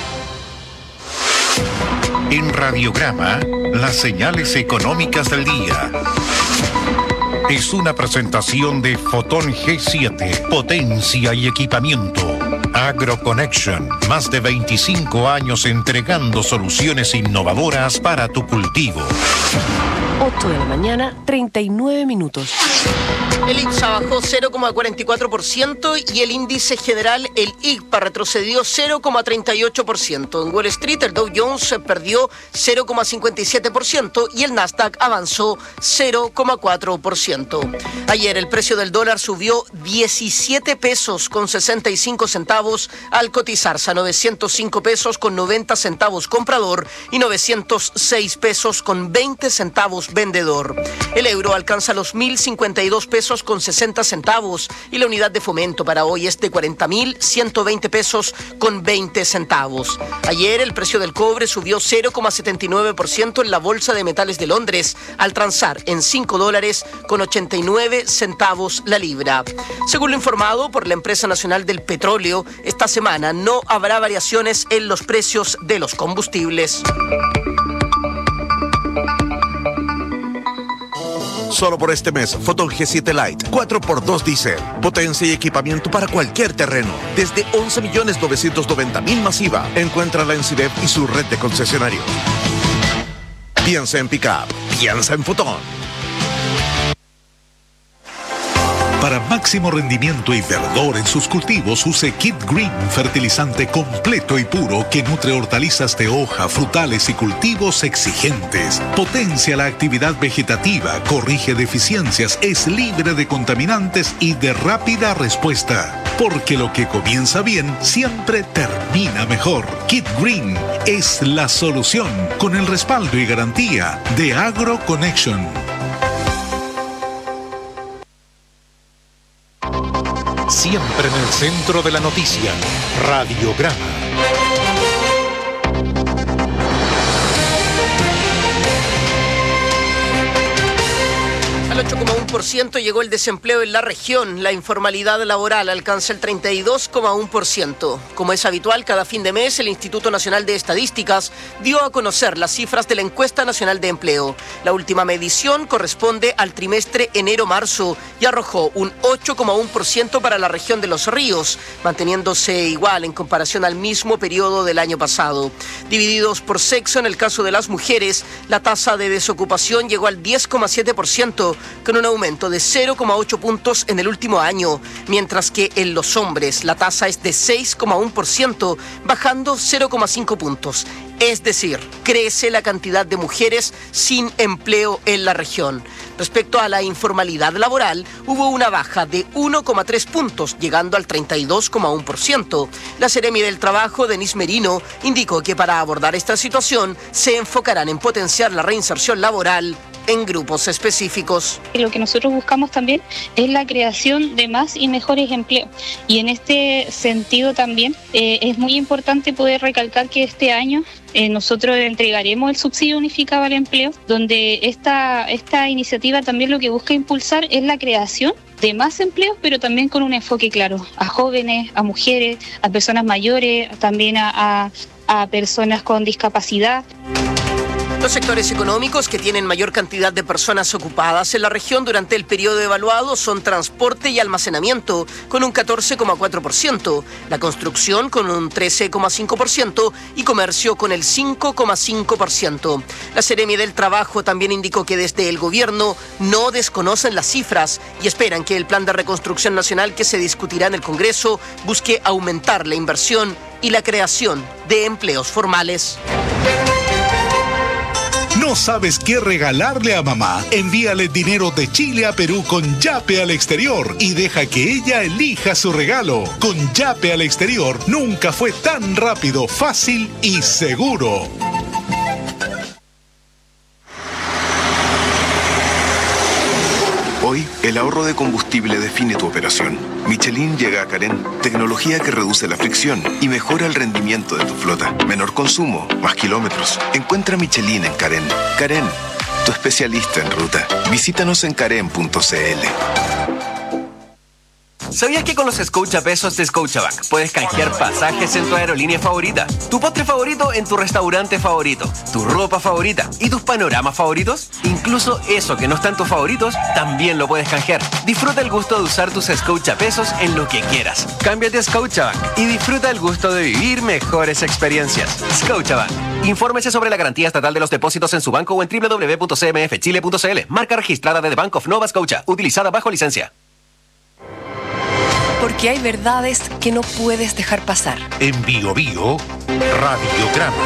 En Radiograma, las señales económicas del día. Es una presentación de Fotón G siete, potencia y equipamiento. AgroConnection, más de veinticinco años entregando soluciones innovadoras para tu cultivo. ocho de la mañana, treinta y nueve minutos. El I P S A bajó cero coma cuarenta y cuatro por ciento y el índice general, el I C P A, retrocedió cero coma treinta y ocho por ciento. En Wall Street, el Dow Jones perdió cero coma cincuenta y siete por ciento y el Nasdaq avanzó cero coma cuatro por ciento. Ayer el precio del dólar subió diecisiete pesos con sesenta y cinco centavos al cotizarse a novecientos cinco pesos con noventa centavos comprador y novecientos seis pesos con veinte centavos vendedor. El euro alcanza los mil cincuenta y dos pesos con sesenta centavos y la unidad de fomento para hoy es de cuarenta mil ciento veinte pesos con veinte centavos. Ayer el precio del cobre subió cero coma setenta y nueve por ciento en la Bolsa de Metales de Londres al transar en cinco dólares con ochenta y nueve centavos la libra. Según lo informado por la Empresa Nacional del Petróleo, esta semana no habrá variaciones en los precios de los combustibles. Solo por este mes, Photon G siete Lite, cuatro por dos diésel. Potencia y equipamiento para cualquier terreno. Desde once millones novecientos noventa mil masiva. Encuéntrala en Cirep y su red de concesionarios. Piensa en Pickup. Piensa en Photon. Para máximo rendimiento y verdor en sus cultivos, use Kid Green, fertilizante completo y puro que nutre hortalizas de hoja, frutales y cultivos exigentes. Potencia la actividad vegetativa, corrige deficiencias, es libre de contaminantes y de rápida respuesta. Porque lo que comienza bien siempre termina mejor. Kid Green es la solución con el respaldo y garantía de Agro Connection. Siempre en el centro de la noticia, Radiograma. Al ocho coma uno por ciento llegó el desempleo en la región. La informalidad laboral alcanza el treinta y dos coma uno por ciento. Como es habitual, cada fin de mes el Instituto Nacional de Estadísticas dio a conocer las cifras de la Encuesta Nacional de Empleo. La última medición corresponde al trimestre enero-marzo y arrojó un ocho coma uno por ciento para la región de Los Ríos, manteniéndose igual en comparación al mismo periodo del año pasado. Divididos por sexo, en el caso de las mujeres, la tasa de desocupación llegó al diez coma siete por ciento, con un aumento de cero coma ocho puntos en el último año, mientras que en los hombres la tasa es de seis coma uno por ciento, bajando cero coma cinco puntos. Es decir, crece la cantidad de mujeres sin empleo en la región. Respecto a la informalidad laboral, hubo una baja de uno coma tres puntos, llegando al treinta y dos coma uno por ciento. La Seremi del Trabajo, Denise Merino, indicó que para abordar esta situación se enfocarán en potenciar la reinserción laboral en grupos específicos. Lo que nosotros buscamos también es la creación de más y mejores empleos. Y en este sentido también eh, es muy importante poder recalcar que este año eh, nosotros entregaremos el subsidio unificado al empleo, donde esta, esta iniciativa también lo que busca impulsar es la creación de más empleos, pero también con un enfoque claro a jóvenes, a mujeres, a personas mayores, también a, a, a personas con discapacidad. Los sectores económicos que tienen mayor cantidad de personas ocupadas en la región durante el periodo evaluado son transporte y almacenamiento, con un catorce coma cuatro por ciento, la construcción con un trece coma cinco por ciento y comercio con el cinco coma cinco por ciento. La Seremi del Trabajo también indicó que desde el gobierno no desconocen las cifras y esperan que el plan de reconstrucción nacional que se discutirá en el Congreso busque aumentar la inversión y la creación de empleos formales. ¿No sabes qué regalarle a mamá? Envíale dinero de Chile a Perú con Yape al exterior y deja que ella elija su regalo. Con Yape al exterior nunca fue tan rápido, fácil y seguro. Hoy, el ahorro de combustible define tu operación. Michelin llega a Carén, tecnología que reduce la fricción y mejora el rendimiento de tu flota. Menor consumo, más kilómetros. Encuentra Michelin en Carén. Carén, tu especialista en ruta. Visítanos en carén punto c l. ¿Sabías que con los Scotia Pesos de Scotiabank puedes canjear pasajes en tu aerolínea favorita, tu postre favorito en tu restaurante favorito, tu ropa favorita y tus panoramas favoritos? Incluso eso que no está en tus favoritos, también lo puedes canjear. Disfruta el gusto de usar tus Scotia Pesos en lo que quieras. Cámbiate a Scotiabank y disfruta el gusto de vivir mejores experiencias. Scotiabank. Infórmese sobre la garantía estatal de los depósitos en su banco o en doble u doble u doble u punto c m f chile punto c l. Marca registrada de The Bank of Nova Scotia, utilizada bajo licencia. Porque hay verdades que no puedes dejar pasar. En Bio Bio, Radiograma.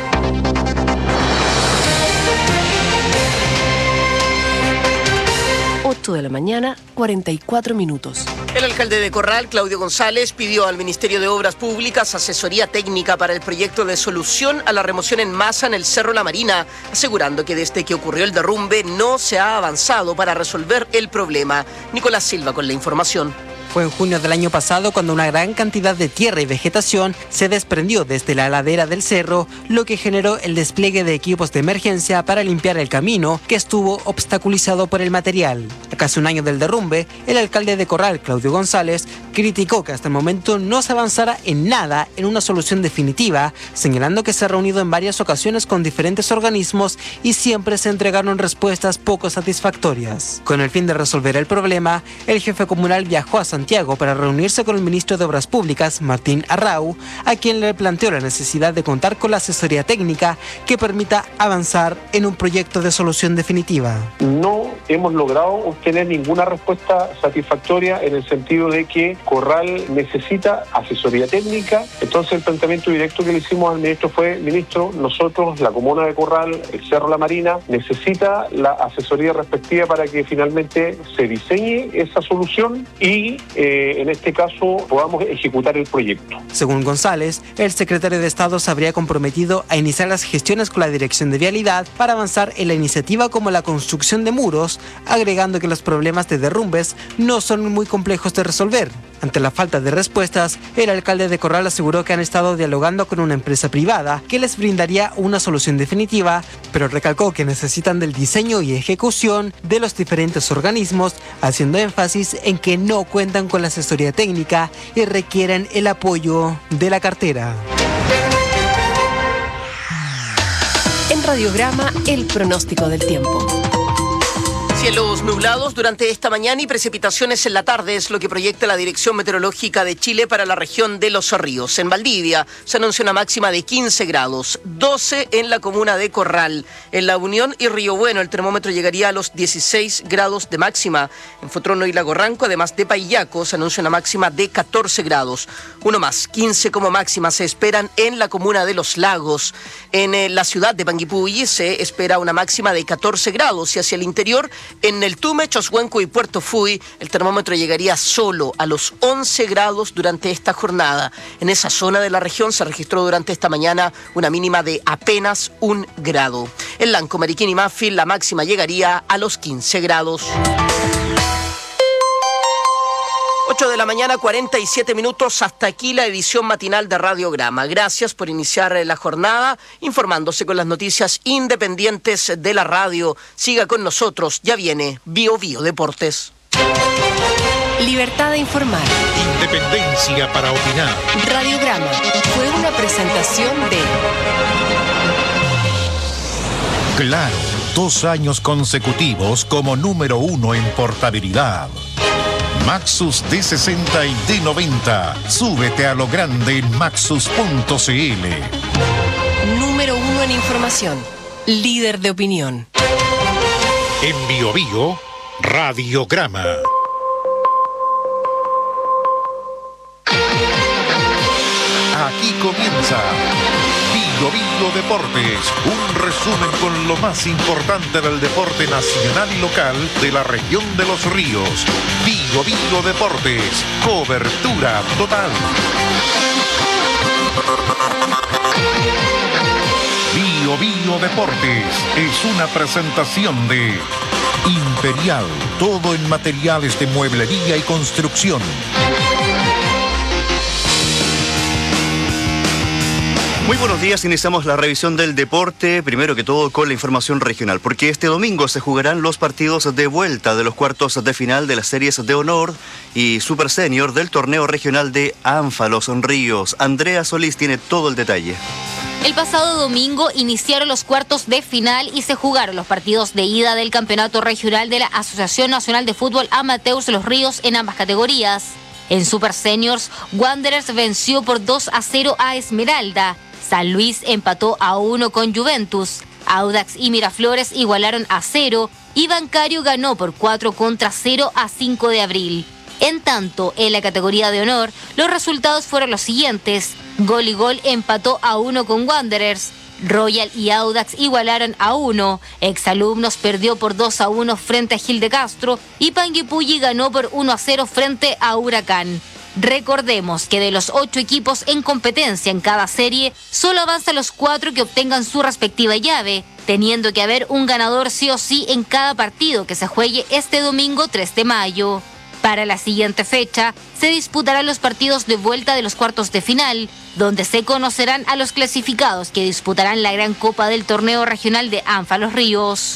ocho de la mañana, cuarenta y cuatro minutos. El alcalde de Corral, Claudio González, pidió al Ministerio de Obras Públicas asesoría técnica para el proyecto de solución a la remoción en masa en el Cerro La Marina, asegurando que desde que ocurrió el derrumbe no se ha avanzado para resolver el problema. Nicolás Silva con la información. Fue en junio del año pasado cuando una gran cantidad de tierra y vegetación se desprendió desde la ladera del cerro, lo que generó el despliegue de equipos de emergencia para limpiar el camino que estuvo obstaculizado por el material. A casi un año del derrumbe, el alcalde de Corral, Claudio González, criticó que hasta el momento no se avanzara en nada en una solución definitiva, señalando que se ha reunido en varias ocasiones con diferentes organismos y siempre se entregaron respuestas poco satisfactorias. Con el fin de resolver el problema, el jefe comunal viajó a Santiago Santiago para reunirse con el ministro de Obras Públicas, Martín Arrau, a quien le planteó la necesidad de contar con la asesoría técnica que permita avanzar en un proyecto de solución definitiva. No hemos logrado obtener ninguna respuesta satisfactoria en el sentido de que Corral necesita asesoría técnica. Entonces el planteamiento directo que le hicimos al ministro fue: ministro, nosotros, la comuna de Corral, el Cerro La Marina, necesita la asesoría respectiva para que finalmente se diseñe esa solución y Eh, en este caso podamos ejecutar el proyecto. Según González, el secretario de Estado se habría comprometido a iniciar las gestiones con la Dirección de Vialidad para avanzar en la iniciativa como la construcción de muros, agregando que los problemas de derrumbes no son muy complejos de resolver. Ante la falta de respuestas, el alcalde de Corral aseguró que han estado dialogando con una empresa privada que les brindaría una solución definitiva, pero recalcó que necesitan del diseño y ejecución de los diferentes organismos, haciendo énfasis en que no cuentan con la asesoría técnica y requieren el apoyo de la cartera. En Radiograma, el pronóstico del tiempo. Cielos nublados durante esta mañana y precipitaciones en la tarde es lo que proyecta la Dirección Meteorológica de Chile para la región de Los Ríos. En Valdivia se anuncia una máxima de quince grados, doce en la comuna de Corral. En La Unión y Río Bueno el termómetro llegaría a los dieciséis grados de máxima. En Fotrono y Lago Ranco, además de Paillaco, se anuncia una máxima de catorce grados. Uno más, quince como máxima se esperan en la comuna de Los Lagos. En eh, la ciudad de Panguipulli se espera una máxima de catorce grados y hacia el interior, en el Tume, Choshuenco y Puerto Fui, el termómetro llegaría solo a los once grados durante esta jornada. En esa zona de la región se registró durante esta mañana una mínima de apenas un grado. En Lanco, Mariquín y Mafil, la máxima llegaría a los quince grados. ocho de la mañana, cuarenta y siete minutos. Hasta aquí la edición matinal de Radiograma. Gracias por iniciar la jornada informándose con las noticias independientes de la radio. Siga con nosotros. Ya viene Bio Bio Deportes. Libertad de informar. Independencia para opinar. Radiograma fue una presentación de Claro, dos años consecutivos como número uno en portabilidad. Maxus D sesenta y D noventa. Súbete a lo grande en maxus punto c l. Número uno en información. Líder de opinión. En Bio Bio, Radiograma. Aquí comienza Bio Bio Deportes, un resumen con lo más importante del deporte nacional y local de la región de Los Ríos. Bio Bio Deportes, cobertura total. Bio Bio Deportes es una presentación de Imperial, todo en materiales de mueblería y construcción. Muy buenos días, iniciamos la revisión del deporte, primero que todo con la información regional, porque este domingo se jugarán los partidos de vuelta de los cuartos de final de las series de honor y Super Senior del torneo regional de Ánfalos Ríos. Andrea Solís tiene todo el detalle. El pasado domingo iniciaron los cuartos de final y se jugaron los partidos de ida del campeonato regional de la Asociación Nacional de Fútbol Amateurs Los Ríos en ambas categorías. En Super Seniors, Wanderers venció por dos a cero a Esmeralda. San Luis empató a uno con Juventus. Audax y Miraflores igualaron a cero y Bancario ganó por cuatro contra cero a cinco de abril. En tanto, en la categoría de honor, los resultados fueron los siguientes. Gol y Gol empató a uno con Wanderers. Royal y Audax igualaron a uno. Exalumnos perdió por dos a uno frente a Gil de Castro y Panguipulli ganó por uno a cero frente a Huracán. Recordemos que de los ocho equipos en competencia en cada serie, solo avanzan los cuatro que obtengan su respectiva llave, teniendo que haber un ganador sí o sí en cada partido que se juegue este domingo tres de mayo. Para la siguiente fecha, se disputarán los partidos de vuelta de los cuartos de final, donde se conocerán a los clasificados que disputarán la gran copa del torneo regional de Ánfalos Ríos.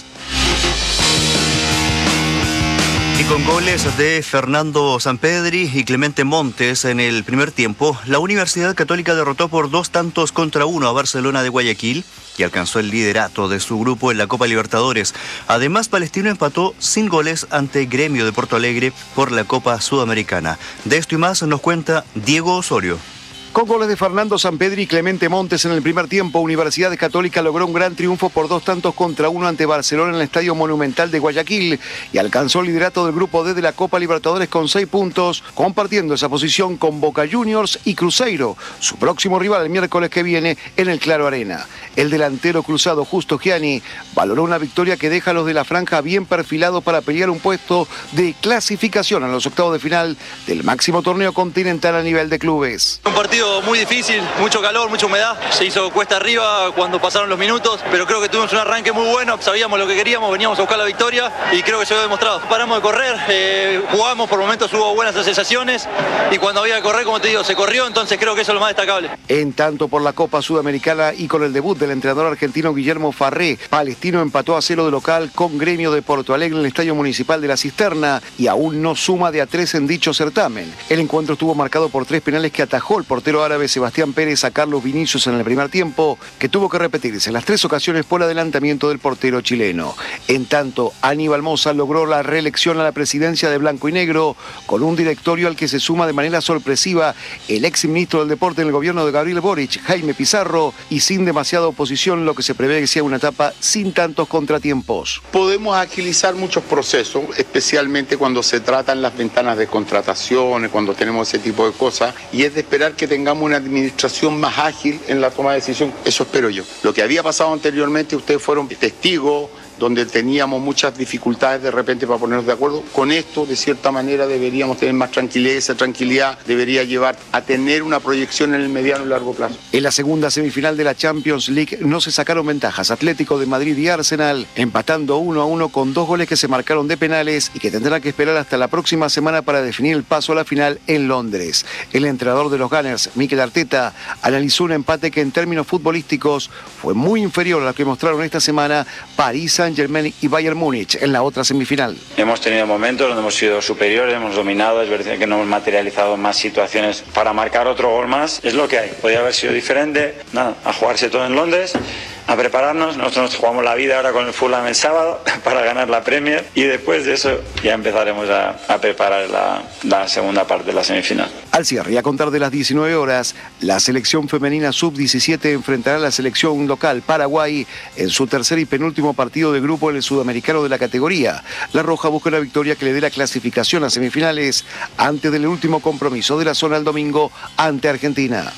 Y con goles de Fernando Sampedri y Clemente Montes en el primer tiempo, la Universidad Católica derrotó por dos tantos contra uno a Barcelona de Guayaquil y alcanzó el liderato de su grupo en la Copa Libertadores. Además, Palestino empató sin goles ante Gremio de Porto Alegre por la Copa Sudamericana. De esto y más nos cuenta Diego Osorio. Con goles de Fernando Sampedri y Clemente Montes en el primer tiempo, Universidad Católica logró un gran triunfo por dos tantos contra uno ante Barcelona en el Estadio Monumental de Guayaquil y alcanzó el liderato del Grupo D de la Copa Libertadores con seis puntos, compartiendo esa posición con Boca Juniors y Cruzeiro, su próximo rival el miércoles que viene en el Claro Arena. El delantero cruzado Justo Gianni valoró una victoria que deja a los de la franja bien perfilados para pelear un puesto de clasificación a los octavos de final del máximo torneo continental a nivel de clubes. Un partido muy difícil, mucho calor, mucha humedad, se hizo cuesta arriba cuando pasaron los minutos, pero creo que tuvimos un arranque muy bueno, sabíamos lo que queríamos, veníamos a buscar la victoria y creo que se lo he demostrado. Paramos de correr, eh, jugamos, por momentos hubo buenas sensaciones y cuando había que correr, como te digo, se corrió, entonces creo que eso es lo más destacable. En tanto, por la Copa Sudamericana y con el debut del entrenador argentino Guillermo Farré, Palestino empató a cero de local con Gremio de Porto Alegre en el Estadio Municipal de La Cisterna y aún no suma de a tres en dicho certamen. El encuentro estuvo marcado por tres penales que atajó el portero árabe Sebastián Pérez a Carlos Vinicius en el primer tiempo, que tuvo que repetirse en las tres ocasiones por adelantamiento del portero chileno. En tanto, Aníbal Mosa logró la reelección a la presidencia de Blanco y Negro con un directorio al que se suma de manera sorpresiva el ex ministro del Deporte en el gobierno de Gabriel Boric, Jaime Pizarro, y sin demasiada oposición, lo que se prevé que sea una etapa sin tantos contratiempos. Podemos agilizar muchos procesos, especialmente cuando se tratan las ventanas de contrataciones, cuando tenemos ese tipo de cosas, y es de esperar que tengamos una administración más ágil en la toma de decisión. Eso espero yo. Lo que había pasado anteriormente, ustedes fueron testigos, donde teníamos muchas dificultades de repente para ponernos de acuerdo. Con esto, de cierta manera, deberíamos tener más tranquilidad. Esa tranquilidad debería llevar a tener una proyección en el mediano y largo plazo. En la segunda semifinal de la Champions League no se sacaron ventajas Atlético de Madrid y Arsenal, empatando uno a uno con dos goles que se marcaron de penales y que tendrán que esperar hasta la próxima semana para definir el paso a la final en Londres. El entrenador de los Gunners, Mikel Arteta, analizó un empate que en términos futbolísticos fue muy inferior a lo que mostraron esta semana París Saint-Germain y Bayern Múnich en la otra semifinal. Hemos tenido momentos donde hemos sido superiores, hemos dominado, es verdad que no hemos materializado más situaciones para marcar otro gol más, es lo que hay. Podría haber sido diferente, nada, a jugarse todo en Londres, a prepararnos. Nosotros nos jugamos la vida ahora con el Fulham el sábado para ganar la Premier y después de eso ya empezaremos a, a preparar la, la segunda parte de la semifinal. Al cierre y a contar de las diecinueve horas, la selección femenina sub diecisiete enfrentará a la selección local Paraguay en su tercer y penúltimo partido de grupo en el sudamericano de la categoría. La Roja busca una victoria que le dé la clasificación a semifinales antes del último compromiso de la zona el domingo ante Argentina.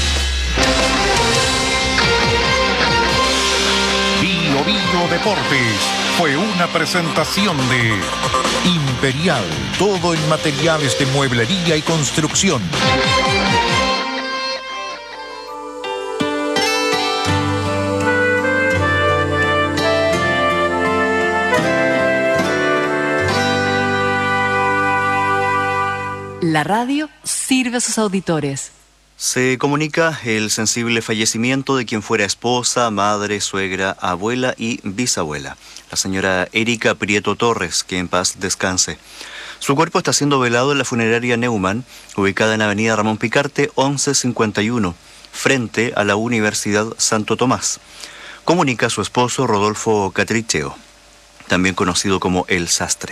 Bio Bio Deportes fue una presentación de Imperial, todo en materiales de mueblería y construcción. La radio sirve a sus auditores. Se comunica el sensible fallecimiento de quien fuera esposa, madre, suegra, abuela y bisabuela, la señora Erika Prieto Torres, que en paz descanse. Su cuerpo está siendo velado en la funeraria Neumann, ubicada en Avenida Ramón Picarte, once cincuenta y uno, frente a la Universidad Santo Tomás. Comunica su esposo Rodolfo Catricheo, también conocido como El Sastre.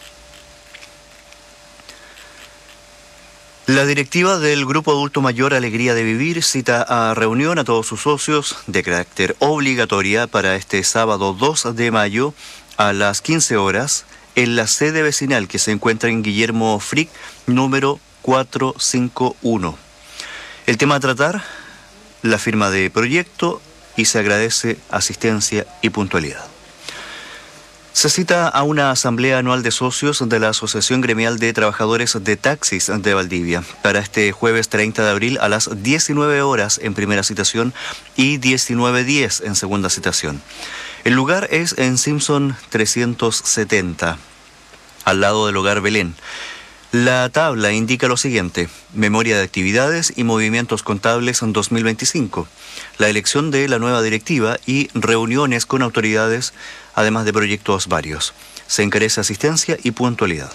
La directiva del Grupo Adulto Mayor Alegría de Vivir cita a reunión a todos sus socios de carácter obligatoria para este sábado dos de mayo a las quince horas en la sede vecinal que se encuentra en Guillermo Frick, número cuatrocientos cincuenta y uno. El tema a tratar, la firma de proyecto, y se agradece asistencia y puntualidad. Se cita a una asamblea anual de socios de la Asociación Gremial de Trabajadores de Taxis de Valdivia para este jueves treinta de abril a las diecinueve horas en primera citación y diecinueve diez en segunda citación. El lugar es en Simpson trescientos setenta, al lado del Hogar Belén. La tabla indica lo siguiente: memoria de actividades y movimientos contables en dos mil veinticinco, la elección de la nueva directiva y reuniones con autoridades, además de proyectos varios. Se encarece asistencia y puntualidad.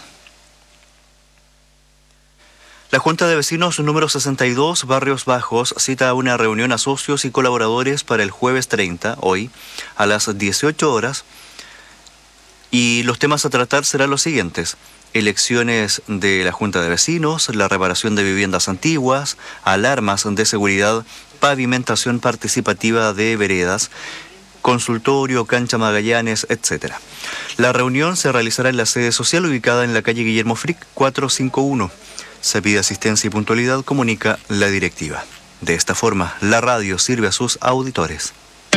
La Junta de Vecinos número sesenta y dos, Barrios Bajos, cita una reunión a socios y colaboradores para el jueves treinta, hoy, a las dieciocho horas, y los temas a tratar serán los siguientes: elecciones de la Junta de Vecinos, la reparación de viviendas antiguas, alarmas de seguridad, pavimentación participativa de veredas, consultorio, cancha Magallanes, etcétera. La reunión se realizará en la sede social ubicada en la calle Guillermo Frick, cuatrocientos cincuenta y uno. Se pide asistencia y puntualidad, comunica la directiva. De esta forma, la radio sirve a sus auditores.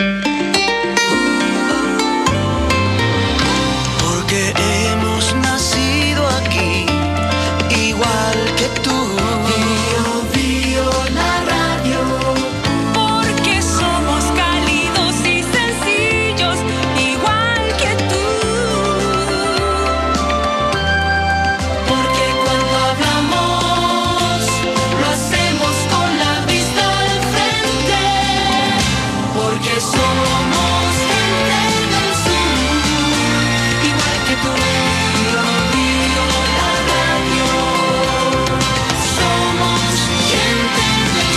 Porque hemos nacido aquí, igual que tú. Bio, bio, la radio. Porque somos cálidos y sencillos, igual que tú. Porque cuando hablamos, lo hacemos con la vista al frente. Porque somos gente del sur, igual que tú. Bio, bio, la radio. Somos gente del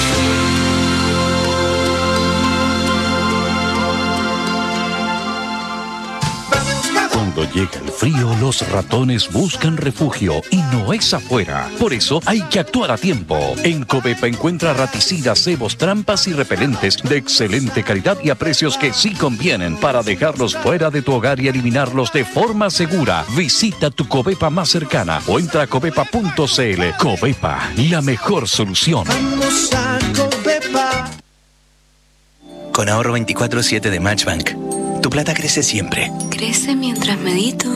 Cuando llega el frío, los ratones buscan refugio y no es afuera. Por eso hay que actuar a tiempo. En Covepa encuentra raticidas, cebos, trampas y repelentes de excelente calidad y a precios que sí convienen para dejarlos fuera de tu hogar y eliminarlos de forma segura. Visita tu Covepa más cercana o entra a covepa punto cl. Covepa, la mejor solución. Vamos a Covepa. Con ahorro veinticuatro siete de Matchbank, tu plata crece siempre. Crece mientras medito.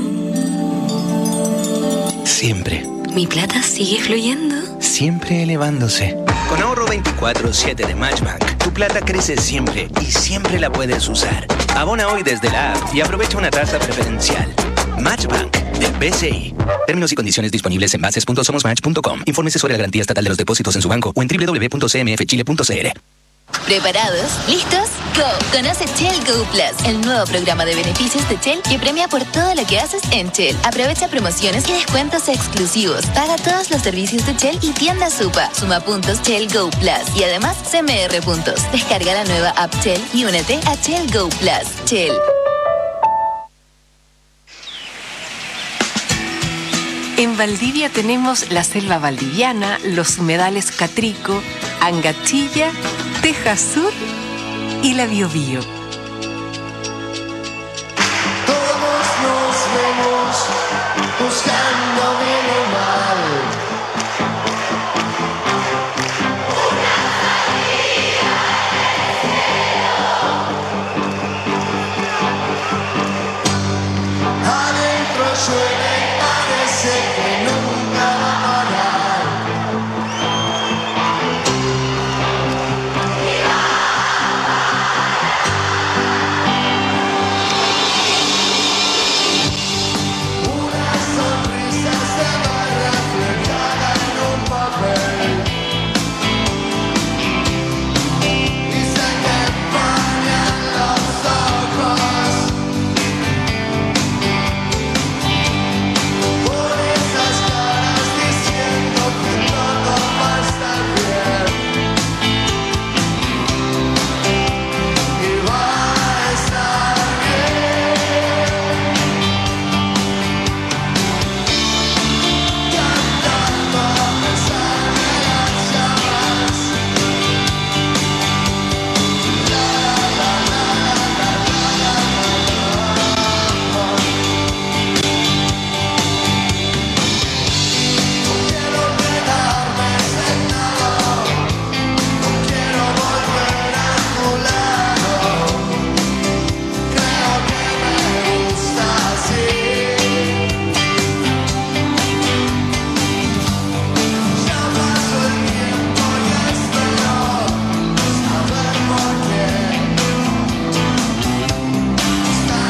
Siempre. Mi plata sigue fluyendo. Siempre elevándose. Con ahorro veinticuatro siete de Matchbank, tu plata crece siempre y siempre la puedes usar. Abona hoy desde la app y aprovecha una tasa preferencial. Matchbank, del B C I. Términos y condiciones disponibles en bases punto somos match punto com. Infórmese sobre la garantía estatal de los depósitos en su banco o en doble u doble u doble u punto c m f chile punto c l. ¿Preparados? ¿Listos? ¡Go! Conoce Shell Go Plus, el nuevo programa de beneficios de Shell que premia por todo lo que haces en Shell. Aprovecha promociones y descuentos exclusivos. Paga todos los servicios de Shell y tienda Supa. Suma puntos Shell Go Plus y además C M R puntos. Descarga la nueva app Shell y únete a Shell Go Plus. Shell. En Valdivia tenemos la selva valdiviana, los humedales Catrico, Angachilla, Teja Sur y la Biobío. Todos nos vemos buscando bien o mal.